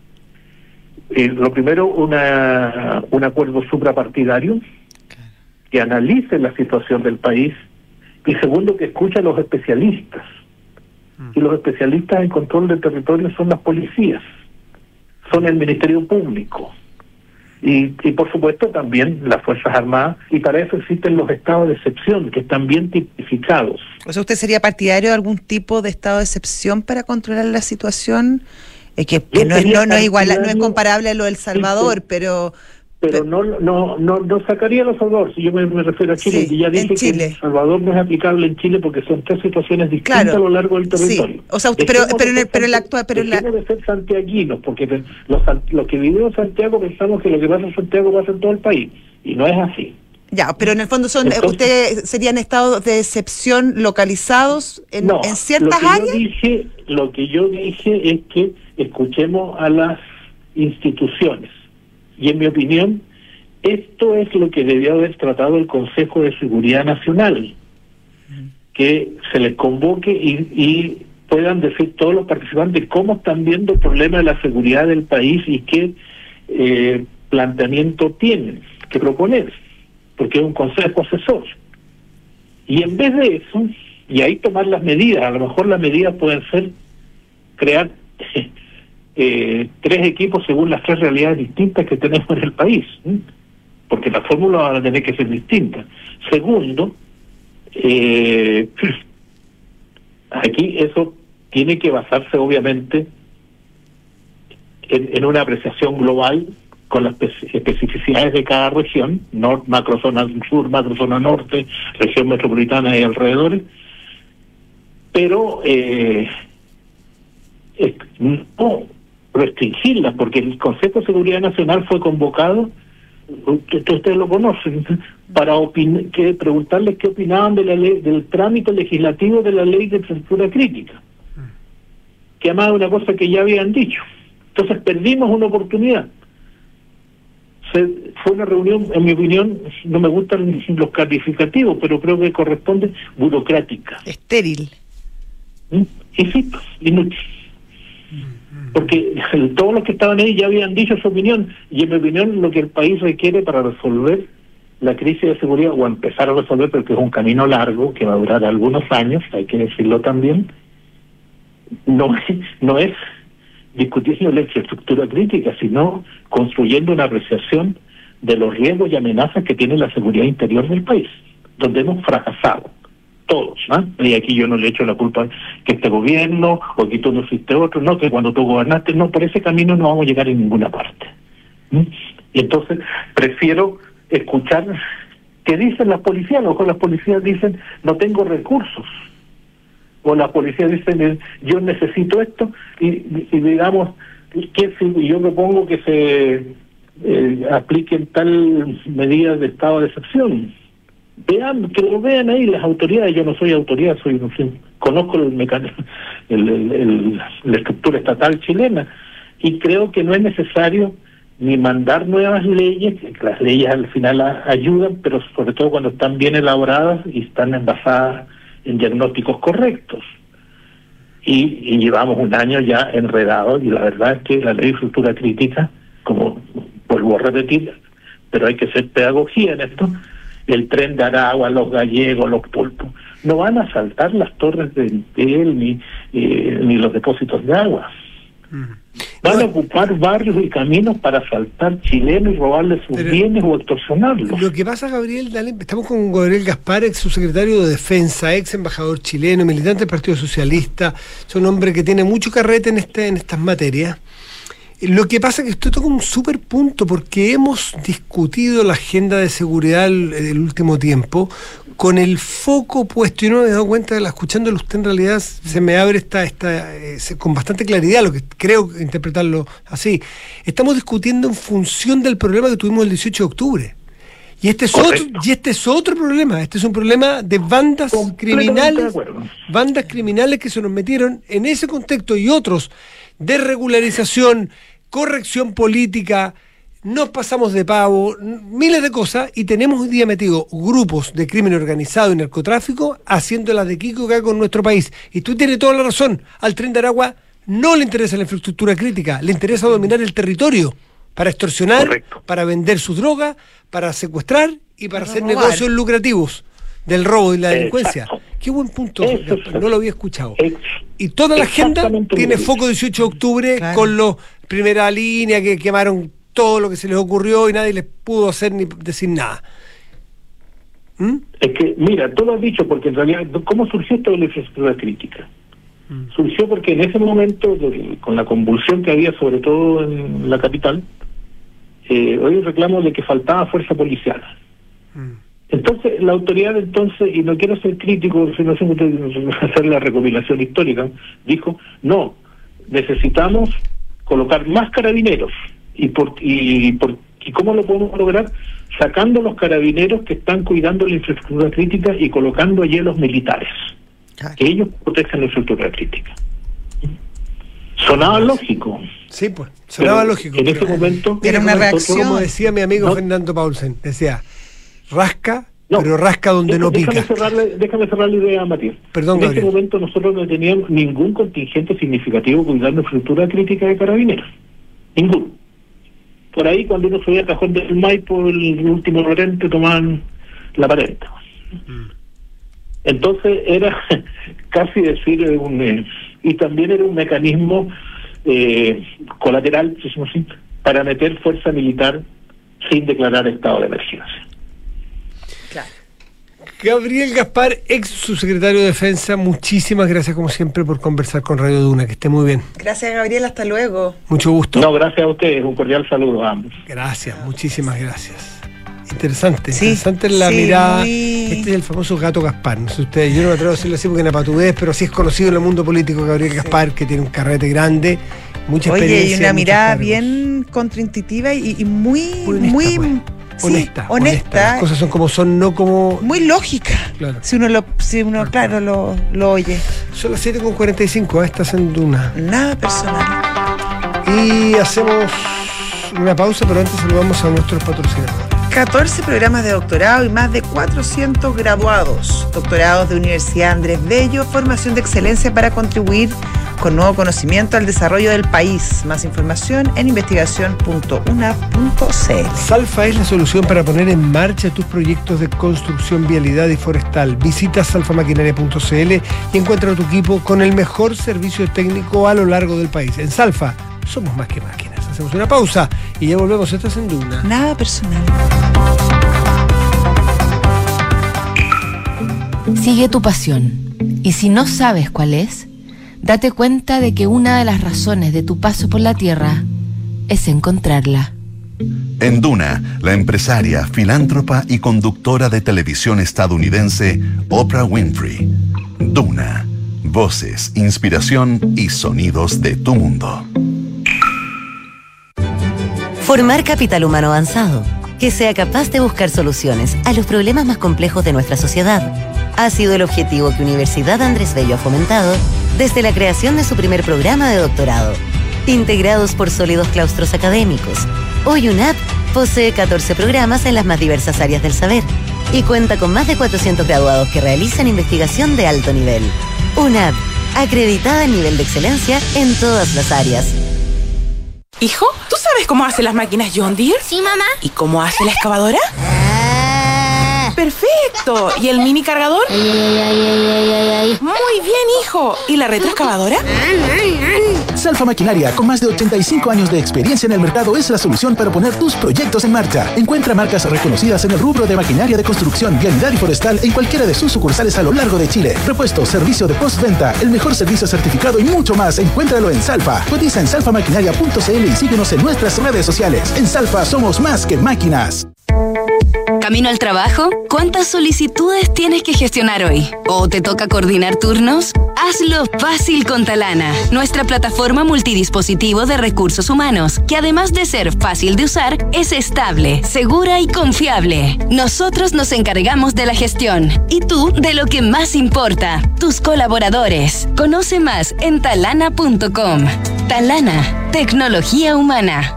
lo primero, un acuerdo suprapartidario que analice la situación del país, y segundo, que escuche a los especialistas. Y los especialistas en control del territorio son las policías, son el Ministerio Público y por supuesto también las Fuerzas Armadas, y para eso existen los estados de excepción que están bien tipificados. O sea, ¿usted sería partidario de algún tipo de estado de excepción para controlar la situación que no es igual, no es comparable a lo del Salvador, pero no sacaría a los Salvador, si yo me refiero a Chile, sí, y ya dije que El Salvador no es aplicable en Chile porque son 3 situaciones distintas, claro, a lo largo del territorio. Sí. O sea, pero el actual, de ser santiaguinos, porque los que vivimos en Santiago pensamos que lo que pasa en Santiago pasa en todo el país, y no es así. Ya, pero en el fondo ustedes serían estados de excepción localizados en ciertas áreas. Lo que yo dije es que escuchemos a las instituciones. Y en mi opinión, esto es lo que debió haber tratado el Consejo de Seguridad Nacional, que se les convoque y puedan decir todos los participantes cómo están viendo el problema de la seguridad del país y qué planteamiento tienen que proponer, porque es un consejo asesor. Y en vez de eso, y ahí tomar las medidas, a lo mejor las medidas pueden ser crear 3 equipos según las 3 realidades distintas que tenemos en el país, porque las fórmulas van a tener que ser distintas. Segundo, aquí eso tiene que basarse obviamente en una apreciación global con las especificidades de cada región, macrozona sur, macrozona norte, región metropolitana y alrededores, pero no restringirlas, porque el Consejo de Seguridad Nacional fue convocado, ustedes lo conocen, para preguntarles qué opinaban de la ley, del trámite legislativo de la ley de infraestructura crítica, que además de una cosa que ya habían dicho. Entonces perdimos una oportunidad. Fue una reunión, en mi opinión, no me gustan los calificativos, pero creo que corresponde burocrática. Estéril. Y sí, inútil. Porque todos los que estaban ahí ya habían dicho su opinión, y en mi opinión lo que el país requiere para resolver la crisis de seguridad, o empezar a resolver, porque es un camino largo que va a durar algunos años, hay que decirlo también, no es discutiendo la infraestructura crítica, sino construyendo una apreciación de los riesgos y amenazas que tiene la seguridad interior del país, donde hemos fracasado todos, ¿no? Y aquí yo no le echo la culpa que este gobierno, o que tú no fuiste otro, no, que cuando tú gobernaste, no, por ese camino no vamos a llegar en ninguna parte. Y entonces prefiero escuchar qué dicen las policías. A lo mejor las policías dicen, no tengo recursos, o las policías dicen, yo necesito esto, y digamos, que si yo propongo que se apliquen tal medida de estado de excepción. Vean, que lo vean ahí las autoridades. Yo no soy autoridad, conozco el mecanismo, la estructura estatal chilena, y creo que no es necesario ni mandar nuevas leyes, que las leyes al final ayudan, pero sobre todo cuando están bien elaboradas y están basadas en diagnósticos correctos. Y llevamos un año ya enredados, y la verdad es que la ley de infraestructura crítica, como vuelvo a repetir, pero hay que hacer pedagogía en esto, el Tren de Aragua, los gallegos, los pulpos, no van a saltar las torres de Entel ni los depósitos de agua. Van a ocupar barrios y caminos para asaltar chilenos y robarles sus bienes o extorsionarlos. Lo que pasa, Gabriel, estamos con Gabriel Gaspar, ex subsecretario de Defensa, ex embajador chileno, militante del Partido Socialista. Es un hombre que tiene mucho carrete en estas materias. Lo que pasa es que esto toca un súper punto, porque hemos discutido la agenda de seguridad el último tiempo con el foco puesto, y no me he dado cuenta, escuchándolo usted en realidad se me abre con bastante claridad, lo que creo interpretarlo así. Estamos discutiendo en función del problema que tuvimos el 18 de octubre. Y este es otro problema. Este es un problema de bandas criminales que se nos metieron en ese contexto, y otros de regularización, corrección política, nos pasamos de pavo, miles de cosas, y tenemos hoy día metido grupos de crimen organizado y narcotráfico haciendo las de Kiko acá con nuestro país. Y tú tienes toda la razón, al Tren de Aragua no le interesa la infraestructura crítica, le interesa dominar el territorio para extorsionar, correcto, para vender sus drogas, para secuestrar y para hacer negocios lucrativos del robo y la delincuencia. Exacto. Qué buen punto, no lo había escuchado. Y toda la agenda tiene foco 18 de octubre, claro, con los primera línea que quemaron todo lo que se les ocurrió y nadie les pudo hacer ni decir nada. Es que, mira, tú lo has dicho, porque en realidad, ¿cómo surgió esto de la infraestructura crítica? Surgió porque en ese momento, con la convulsión que había, sobre todo en la capital, hoy reclamo de que faltaba fuerza policial. Entonces, la autoridad y no quiero ser crítico, sino hacer la recopilación histórica, dijo, no, necesitamos colocar más carabineros. ¿Y cómo lo podemos lograr? Sacando los carabineros que están cuidando la infraestructura crítica y colocando allí a los militares, que ellos protejan la infraestructura crítica. Sonaba lógico. Sí, pues, sonaba lógico. En ese momento... Era una reacción. Como decía mi amigo Fernando Paulsen, decía, rasca, pero rasca donde no pica. Déjame cerrar la idea, Matías. Perdón, en ese momento nosotros no teníamos ningún contingente significativo cuidando infraestructura crítica de carabineros. Ninguno. Por ahí, cuando uno subía al cajón del Maipo, el último Lorente, tomaban la parenta. Entonces era casi decir y también era un mecanismo colateral, para meter fuerza militar sin declarar estado de emergencia. Claro. Gabriel Gaspar, ex subsecretario de Defensa, muchísimas gracias como siempre por conversar con Radio Duna, que esté muy bien. Gracias, Gabriel, hasta luego. Mucho gusto. No, gracias a ustedes, un cordial saludo a ambos. Gracias, muchísimas gracias. Interesante, Sí, interesante la sí, mirada. muy- Este es el famoso gato Gaspar. No sé ustedes, yo no me atrevo a decirlo así porque es una patudez, pero sí es conocido en el mundo político Gabriel Gaspar, que tiene un carrete grande, mucha Oye, experiencia. y una muchos mirada cargos. bien contraintuitiva y muy Honesta, sí, honesta, Las cosas son como son, no como... muy lógica. Claro. Si uno claro, lo oye. Son las 7:45, estás en Duna. Nada personal. Y hacemos una pausa, pero antes saludamos a nuestros patrocinadores. 14 programas de doctorado y más de 400 graduados. Doctorados de Universidad Andrés Bello, formación de excelencia para contribuir con nuevo conocimiento al desarrollo del país. Más información en investigación.una.cl. Salfa es la solución para poner en marcha tus proyectos de construcción, vialidad y forestal. Visita salfamaquinaria.cl y encuentra tu equipo con el mejor servicio técnico a lo largo del país. En Salfa somos más que máquinas. Hacemos una pausa y ya volvemos. Estás en Duna. Nada personal. Sigue tu pasión. Y si no sabes cuál es, date cuenta de que una de las razones de tu paso por la Tierra es encontrarla. En Duna, la empresaria, filántropa y conductora de televisión estadounidense Oprah Winfrey. Duna, voces, inspiración y sonidos de tu mundo. Formar capital humano avanzado, que sea capaz de buscar soluciones a los problemas más complejos de nuestra sociedad, ha sido el objetivo que Universidad Andrés Bello ha fomentado desde la creación de su primer programa de doctorado. Integrados por sólidos claustros académicos, hoy UNAP posee 14 programas en las más diversas áreas del saber y cuenta con más de 400 graduados que realizan investigación de alto nivel. UNAP, acreditada en nivel de excelencia en todas las áreas. Hijo, ¿tú sabes cómo hacen las máquinas John Deere? Sí, mamá. ¿Y cómo hace la excavadora? ¡Perfecto! ¿Y el mini cargador? Muy bien, hijo. ¿Y la retroexcavadora? Salfa Maquinaria, con más de 85 años de experiencia en el mercado, es la solución para poner tus proyectos en marcha. Encuentra marcas reconocidas en el rubro de maquinaria de construcción, vialidad y forestal en cualquiera de sus sucursales a lo largo de Chile. Repuesto, servicio de postventa, el mejor servicio certificado y mucho más. Encuéntralo en Salfa. Cotiza en salfamaquinaria.cl y síguenos en nuestras redes sociales. En Salfa somos más que máquinas. ¿Camino al trabajo? ¿Cuántas solicitudes tienes que gestionar hoy? ¿O te toca coordinar turnos? Hazlo fácil con Talana, nuestra plataforma multidispositivo de recursos humanos, que además de ser fácil de usar, es estable, segura y confiable. Nosotros nos encargamos de la gestión y tú de lo que más importa, tus colaboradores. Conoce más en talana.com. Talana, tecnología humana.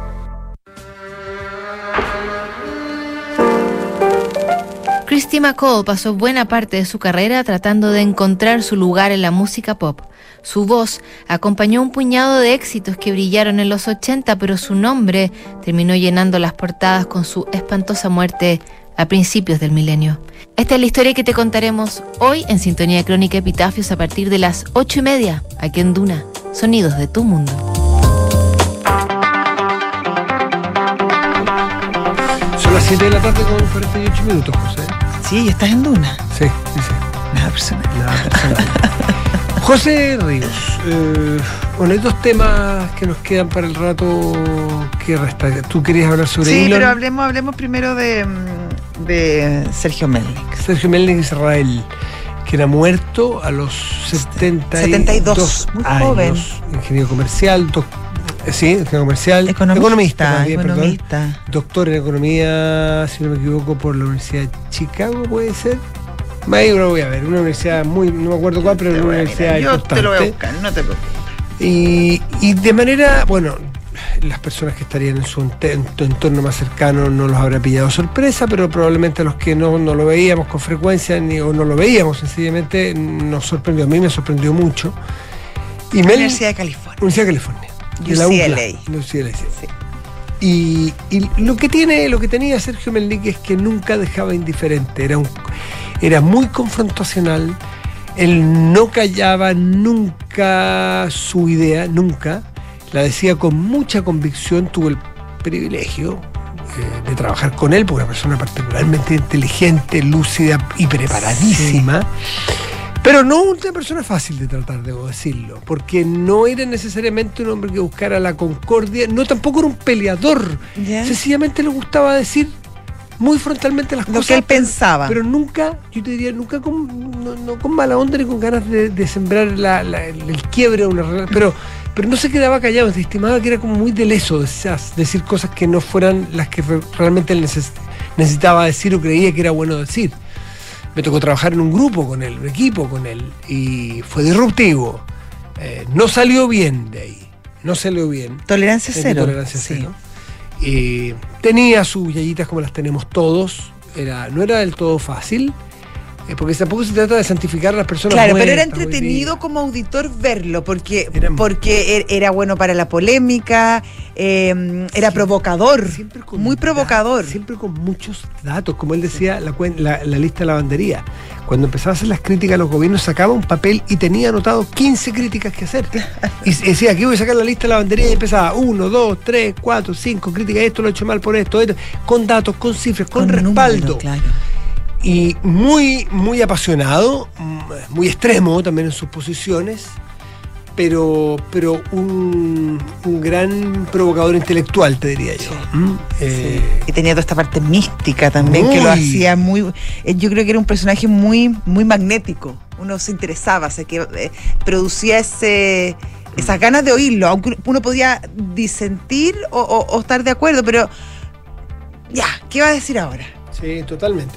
Christy McCall pasó buena parte de su carrera tratando de encontrar su lugar en la música pop. Su voz acompañó un puñado de éxitos que brillaron en los 80, pero su nombre terminó llenando las portadas con su espantosa muerte a principios del milenio. Esta es la historia que te contaremos hoy en Sintonía Crónica Epitafios a partir de las 8:30, aquí en Duna, Sonidos de tu Mundo. Son las 7 de la tarde con 48 minutos, José. Sí, estás en Duna. Sí, sí, sí. Nada personal. Nada personal. José Ríos, bueno, hay dos temas que nos quedan para el rato que resta. ¿Tú querías hablar sobre Sí, Elon? pero hablemos primero de Sergio Melnik. Sergio Melnik Israel, que era muerto a los 72 muy años, joven. ingeniero comercial, ingeniero comercial, economista, doctor en economía, si no me equivoco, por la Universidad de Chicago, puede ser. Ahí lo voy a ver, una universidad no me acuerdo cuál, pero una universidad importante. Yo te lo voy a buscar, no te preocupes. Y de manera, bueno, las personas que estarían en su entorno más cercano no los habrá pillado sorpresa, pero probablemente los que no lo veíamos con frecuencia o no lo veíamos sencillamente nos sorprendió. A mí me sorprendió mucho. Universidad de California. Universidad de California. UCLA. Sí. Y lo que tenía Sergio Melnik es que nunca dejaba indiferente. Era muy confrontacional. Él no callaba nunca su idea, nunca. La decía con mucha convicción. Tuve el privilegio de trabajar con él, porque era una persona particularmente inteligente, lúcida y preparadísima. Sí. Pero no una persona fácil de tratar, debo decirlo, porque no era necesariamente un hombre que buscara la concordia, no tampoco era un peleador. Sencillamente le gustaba decir muy frontalmente las cosas. Lo que él pensaba. Pero nunca, yo te diría, nunca no con mala onda ni con ganas de sembrar el quiebre de una relación. Pero no se quedaba callado, se estimaba que era como muy deleso decir cosas que no fueran las que realmente él necesitaba decir o creía que era bueno decir. Me tocó trabajar en un grupo con él, un equipo con él, y fue disruptivo. No salió bien de ahí, no salió bien. Tolerancia cero. Tenía sus yayitas como las tenemos todos, no era del todo fácil, porque tampoco se trata de santificar a las personas. Claro, pero era entretenido como auditor verlo, porque era bueno para la polémica, era provocador, muy provocador. Siempre con muchos datos, como él decía, la lista de lavandería. Cuando empezaba a hacer las críticas a los gobiernos, sacaba un papel y tenía anotado 15 críticas que hacer. Y decía, aquí voy a sacar la lista de lavandería, y empezaba 1, 2, 3, 4, 5 críticas, esto lo he hecho mal por esto, con datos, con cifras, con respaldo. Número, claro. Y muy, muy apasionado, muy extremo también en sus posiciones, pero un gran provocador intelectual, te diría yo. Sí. Y tenía toda esta parte mística también, que lo hacía muy... Yo creo que era un personaje muy, muy magnético. Uno se interesaba, que producía esas ganas de oírlo, aunque uno podía disentir o estar de acuerdo, pero ya, ¿qué va a decir ahora? Sí, totalmente.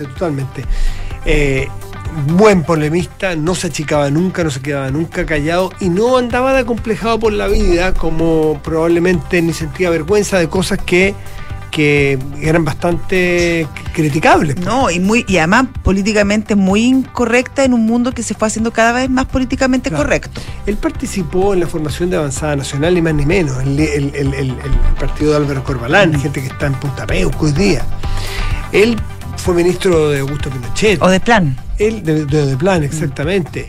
Buen polemista, no se achicaba nunca, no se quedaba nunca callado y no andaba de acomplejado por la vida, como probablemente ni sentía vergüenza de cosas que eran bastante criticables. No, y además políticamente muy incorrecta en un mundo que se fue haciendo cada vez más políticamente correcto. Él participó en la formación de Avanzada Nacional, ni más ni menos, el partido de Álvaro Corbalán, gente que está en Punta Peuco hoy día. Él fue ministro de Augusto Pinochet. O de Plan. Él, de Plan, exactamente.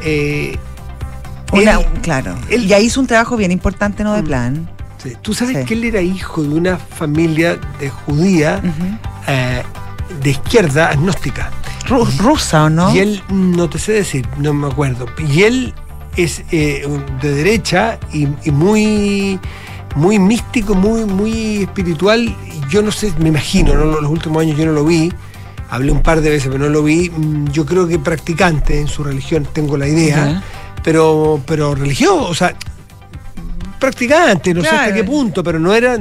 Claro. Él ya hizo un trabajo bien importante, ¿no? De Plan. Sí. Tú sabes que él era hijo de una familia de judía de izquierda agnóstica. Rusa, ¿o no? Y él, no te sé decir, no me acuerdo. Y él es de derecha y muy, muy místico, muy espiritual. Yo no sé, me imagino, ¿no? Los últimos años yo no lo vi, hablé un par de veces, pero no lo vi. Yo creo que practicante en su religión, tengo la idea, pero religioso, o sea, practicante, no sé hasta qué punto, pero no era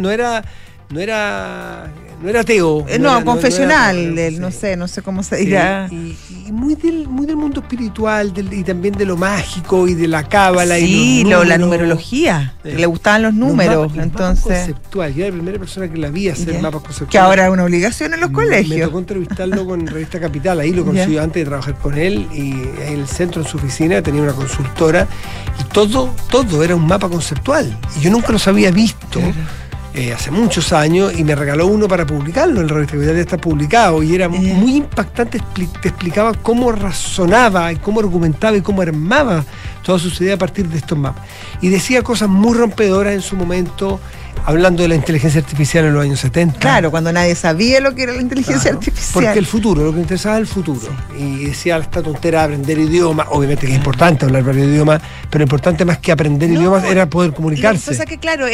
ateo. Confesional, no sé cómo se dirá. Y muy del mundo espiritual y también de lo mágico y de la cábala. Sí, y la numerología, que le gustaban los números. Entonces, mapas conceptual. Yo era la primera persona que la vi hacer mapas conceptuales. Que ahora es una obligación en los colegios. Me tocó entrevistarlo con Revista Capital, ahí lo conocí antes de trabajar con él, y en el centro, en su oficina, tenía una consultora, y todo era un mapa conceptual. Y yo nunca los había visto. Hace muchos años, y me regaló uno para publicarlo en la revista que ya está publicado, y era muy impactante. Te explicaba cómo razonaba y cómo argumentaba y cómo armaba todas sus ideas a partir de estos mapas. Y decía cosas muy rompedoras en su momento, hablando de la inteligencia artificial en los años 70. Claro, cuando nadie sabía lo que era la inteligencia artificial. Porque el futuro, lo que interesaba es el futuro. Sí. Y decía esta tontera de aprender idiomas, obviamente que es importante hablar varios idiomas, pero importante más que aprender idiomas era poder comunicarse. Lo que pasa es que, claro,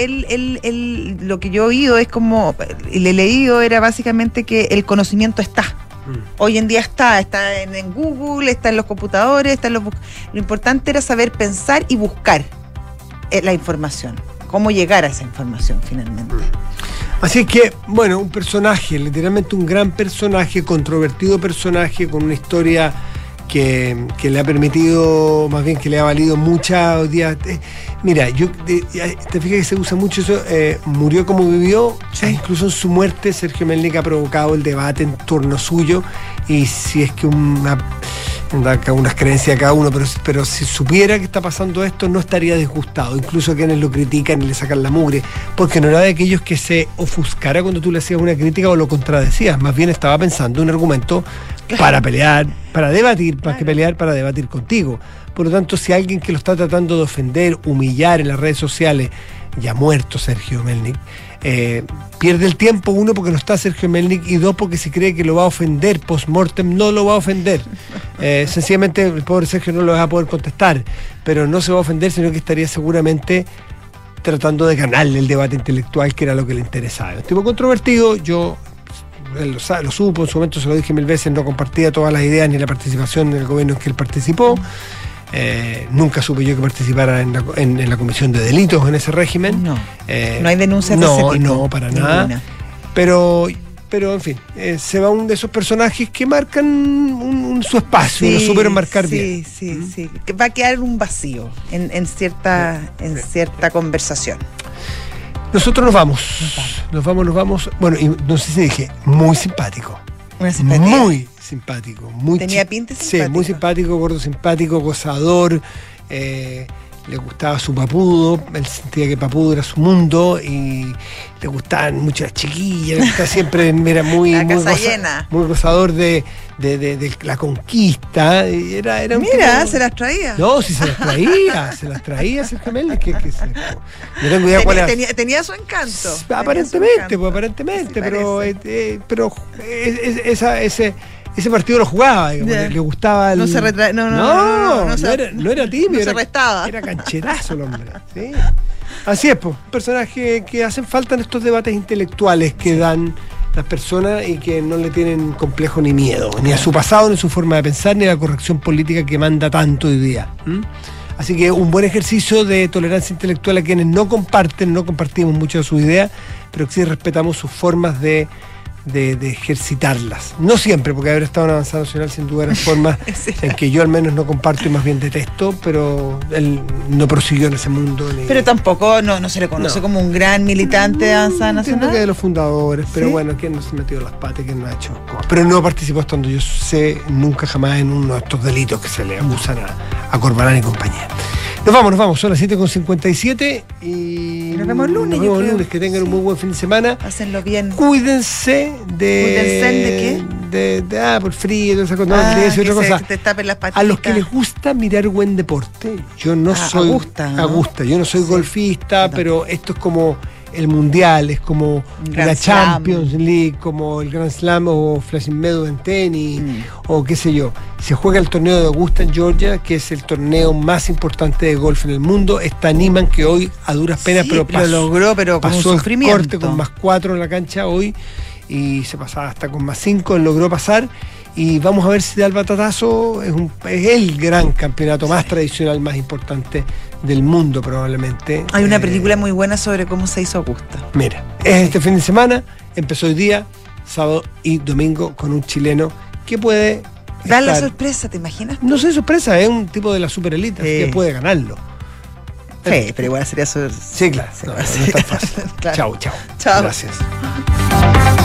lo que yo he oído es como, y le he leído, era básicamente que el conocimiento está. Hoy en día está en Google, está en los computadores, lo importante era saber pensar y buscar la información. Cómo llegar a esa información finalmente. Así que, bueno, un personaje, literalmente un gran personaje, controvertido personaje, con una historia que le ha permitido, más bien que le ha valido mucha días. Mira, te fijas que se usa mucho eso, murió como vivió, incluso en su muerte Sergio Melnik ha provocado el debate en torno suyo, y si es que unas creencias de cada uno, pero si supiera que está pasando esto no estaría disgustado, incluso quienes lo critican y le sacan la mugre, porque no era de aquellos que se ofuscara cuando tú le hacías una crítica o lo contradecías, más bien estaba pensando un argumento para pelear, para debatir, más que pelear, para debatir contigo. Por lo tanto, si alguien que lo está tratando de ofender, humillar en las redes sociales, ya muerto Sergio Melnik, pierde el tiempo, uno, porque no está Sergio Melnik, y dos, porque si cree que lo va a ofender post-mortem, no lo va a ofender. Sencillamente el pobre Sergio no lo va a poder contestar, pero no se va a ofender, sino que estaría seguramente tratando de ganarle el debate intelectual, que era lo que le interesaba. Un tipo controvertido, él lo supo, en su momento se lo dije 1000 veces, no compartía todas las ideas ni la participación en el gobierno en que él participó. Nunca supe yo que participara en la comisión de delitos en ese régimen. No hay denuncias de ese tipo. No, para nada. Pero en fin, se va uno de esos personajes que marcan su espacio, lo supieron marcar bien. Sí. Que va a quedar un vacío en cierta conversación. Nosotros nos vamos. Bueno, y no sé si dije, muy simpático. Una simpatía. Muy simpático. Tenía pinta simpático. Sí, muy simpático, gordo simpático, gozador. Le gustaba su papudo, él sentía que papudo era su mundo, y le gustaban mucho las chiquillas, siempre era muy gozador de la conquista. Era Mira, se las traía. No, sí se las traía Sergio Melnik. No tengo idea cuál era. Tenía su encanto. Aparentemente, pero ese partido lo jugaba, digamos, le gustaba no era tímido, no se restaba. Era cancherazo el hombre, ¿sí? Así es, pues, un personaje que hacen falta en estos debates intelectuales que dan las personas y que no le tienen complejo ni miedo, ni a su pasado, ni a su forma de pensar, ni a la corrección política que manda tanto hoy día. Así que un buen ejercicio de tolerancia intelectual a quienes no compartimos mucho de sus ideas, pero que sí respetamos sus formas de ejercitarlas. No siempre, porque haber estado en Avanzada Nacional sin duda eran formas en que yo al menos no comparto y más bien detesto, pero él no prosiguió en ese mundo. Pero tampoco no se le conoce como un gran militante de Avanzada Nacional. Entiendo que de los fundadores, pero bueno, ¿quién no se metió las patas? ¿Quién no ha hecho? Pero no participó hasta donde yo sé, nunca jamás en uno de estos delitos que se le acusan a Corbalán y compañía. Nos vamos, son las 7:57 y nos vemos el lunes. Que tengan un muy buen fin de semana. Hácenlo bien. Cuídense ¿de qué? Por frío, otra cosa. Te tapen las patitas. A los que les gusta mirar buen deporte, yo no soy yo no soy golfista, pero esto es como el Mundial, es como la Champions League, como el Grand Slam o Flushing Meadows en tenis, o qué sé yo. Se juega el torneo de Augusta en Georgia, que es el torneo más importante de golf en el mundo. Está Niemann, que hoy a duras penas, pero logró, pero con un sufrimiento. Corte con +4 en la cancha hoy, y se pasaba hasta con +5, él logró pasar. Y vamos a ver si da el batatazo. Es el gran campeonato más tradicional, más importante del mundo probablemente. Hay una película muy buena sobre cómo se hizo Augusta. Mira, este fin de semana, empezó hoy día, sábado y domingo, con un chileno que puede dar la sorpresa, ¿te imaginas? No sé, sorpresa, es un tipo de la superélite, así que puede ganarlo. Sí, pero igual sería Sí, claro, no es tan fácil. Claro. Chao. Gracias.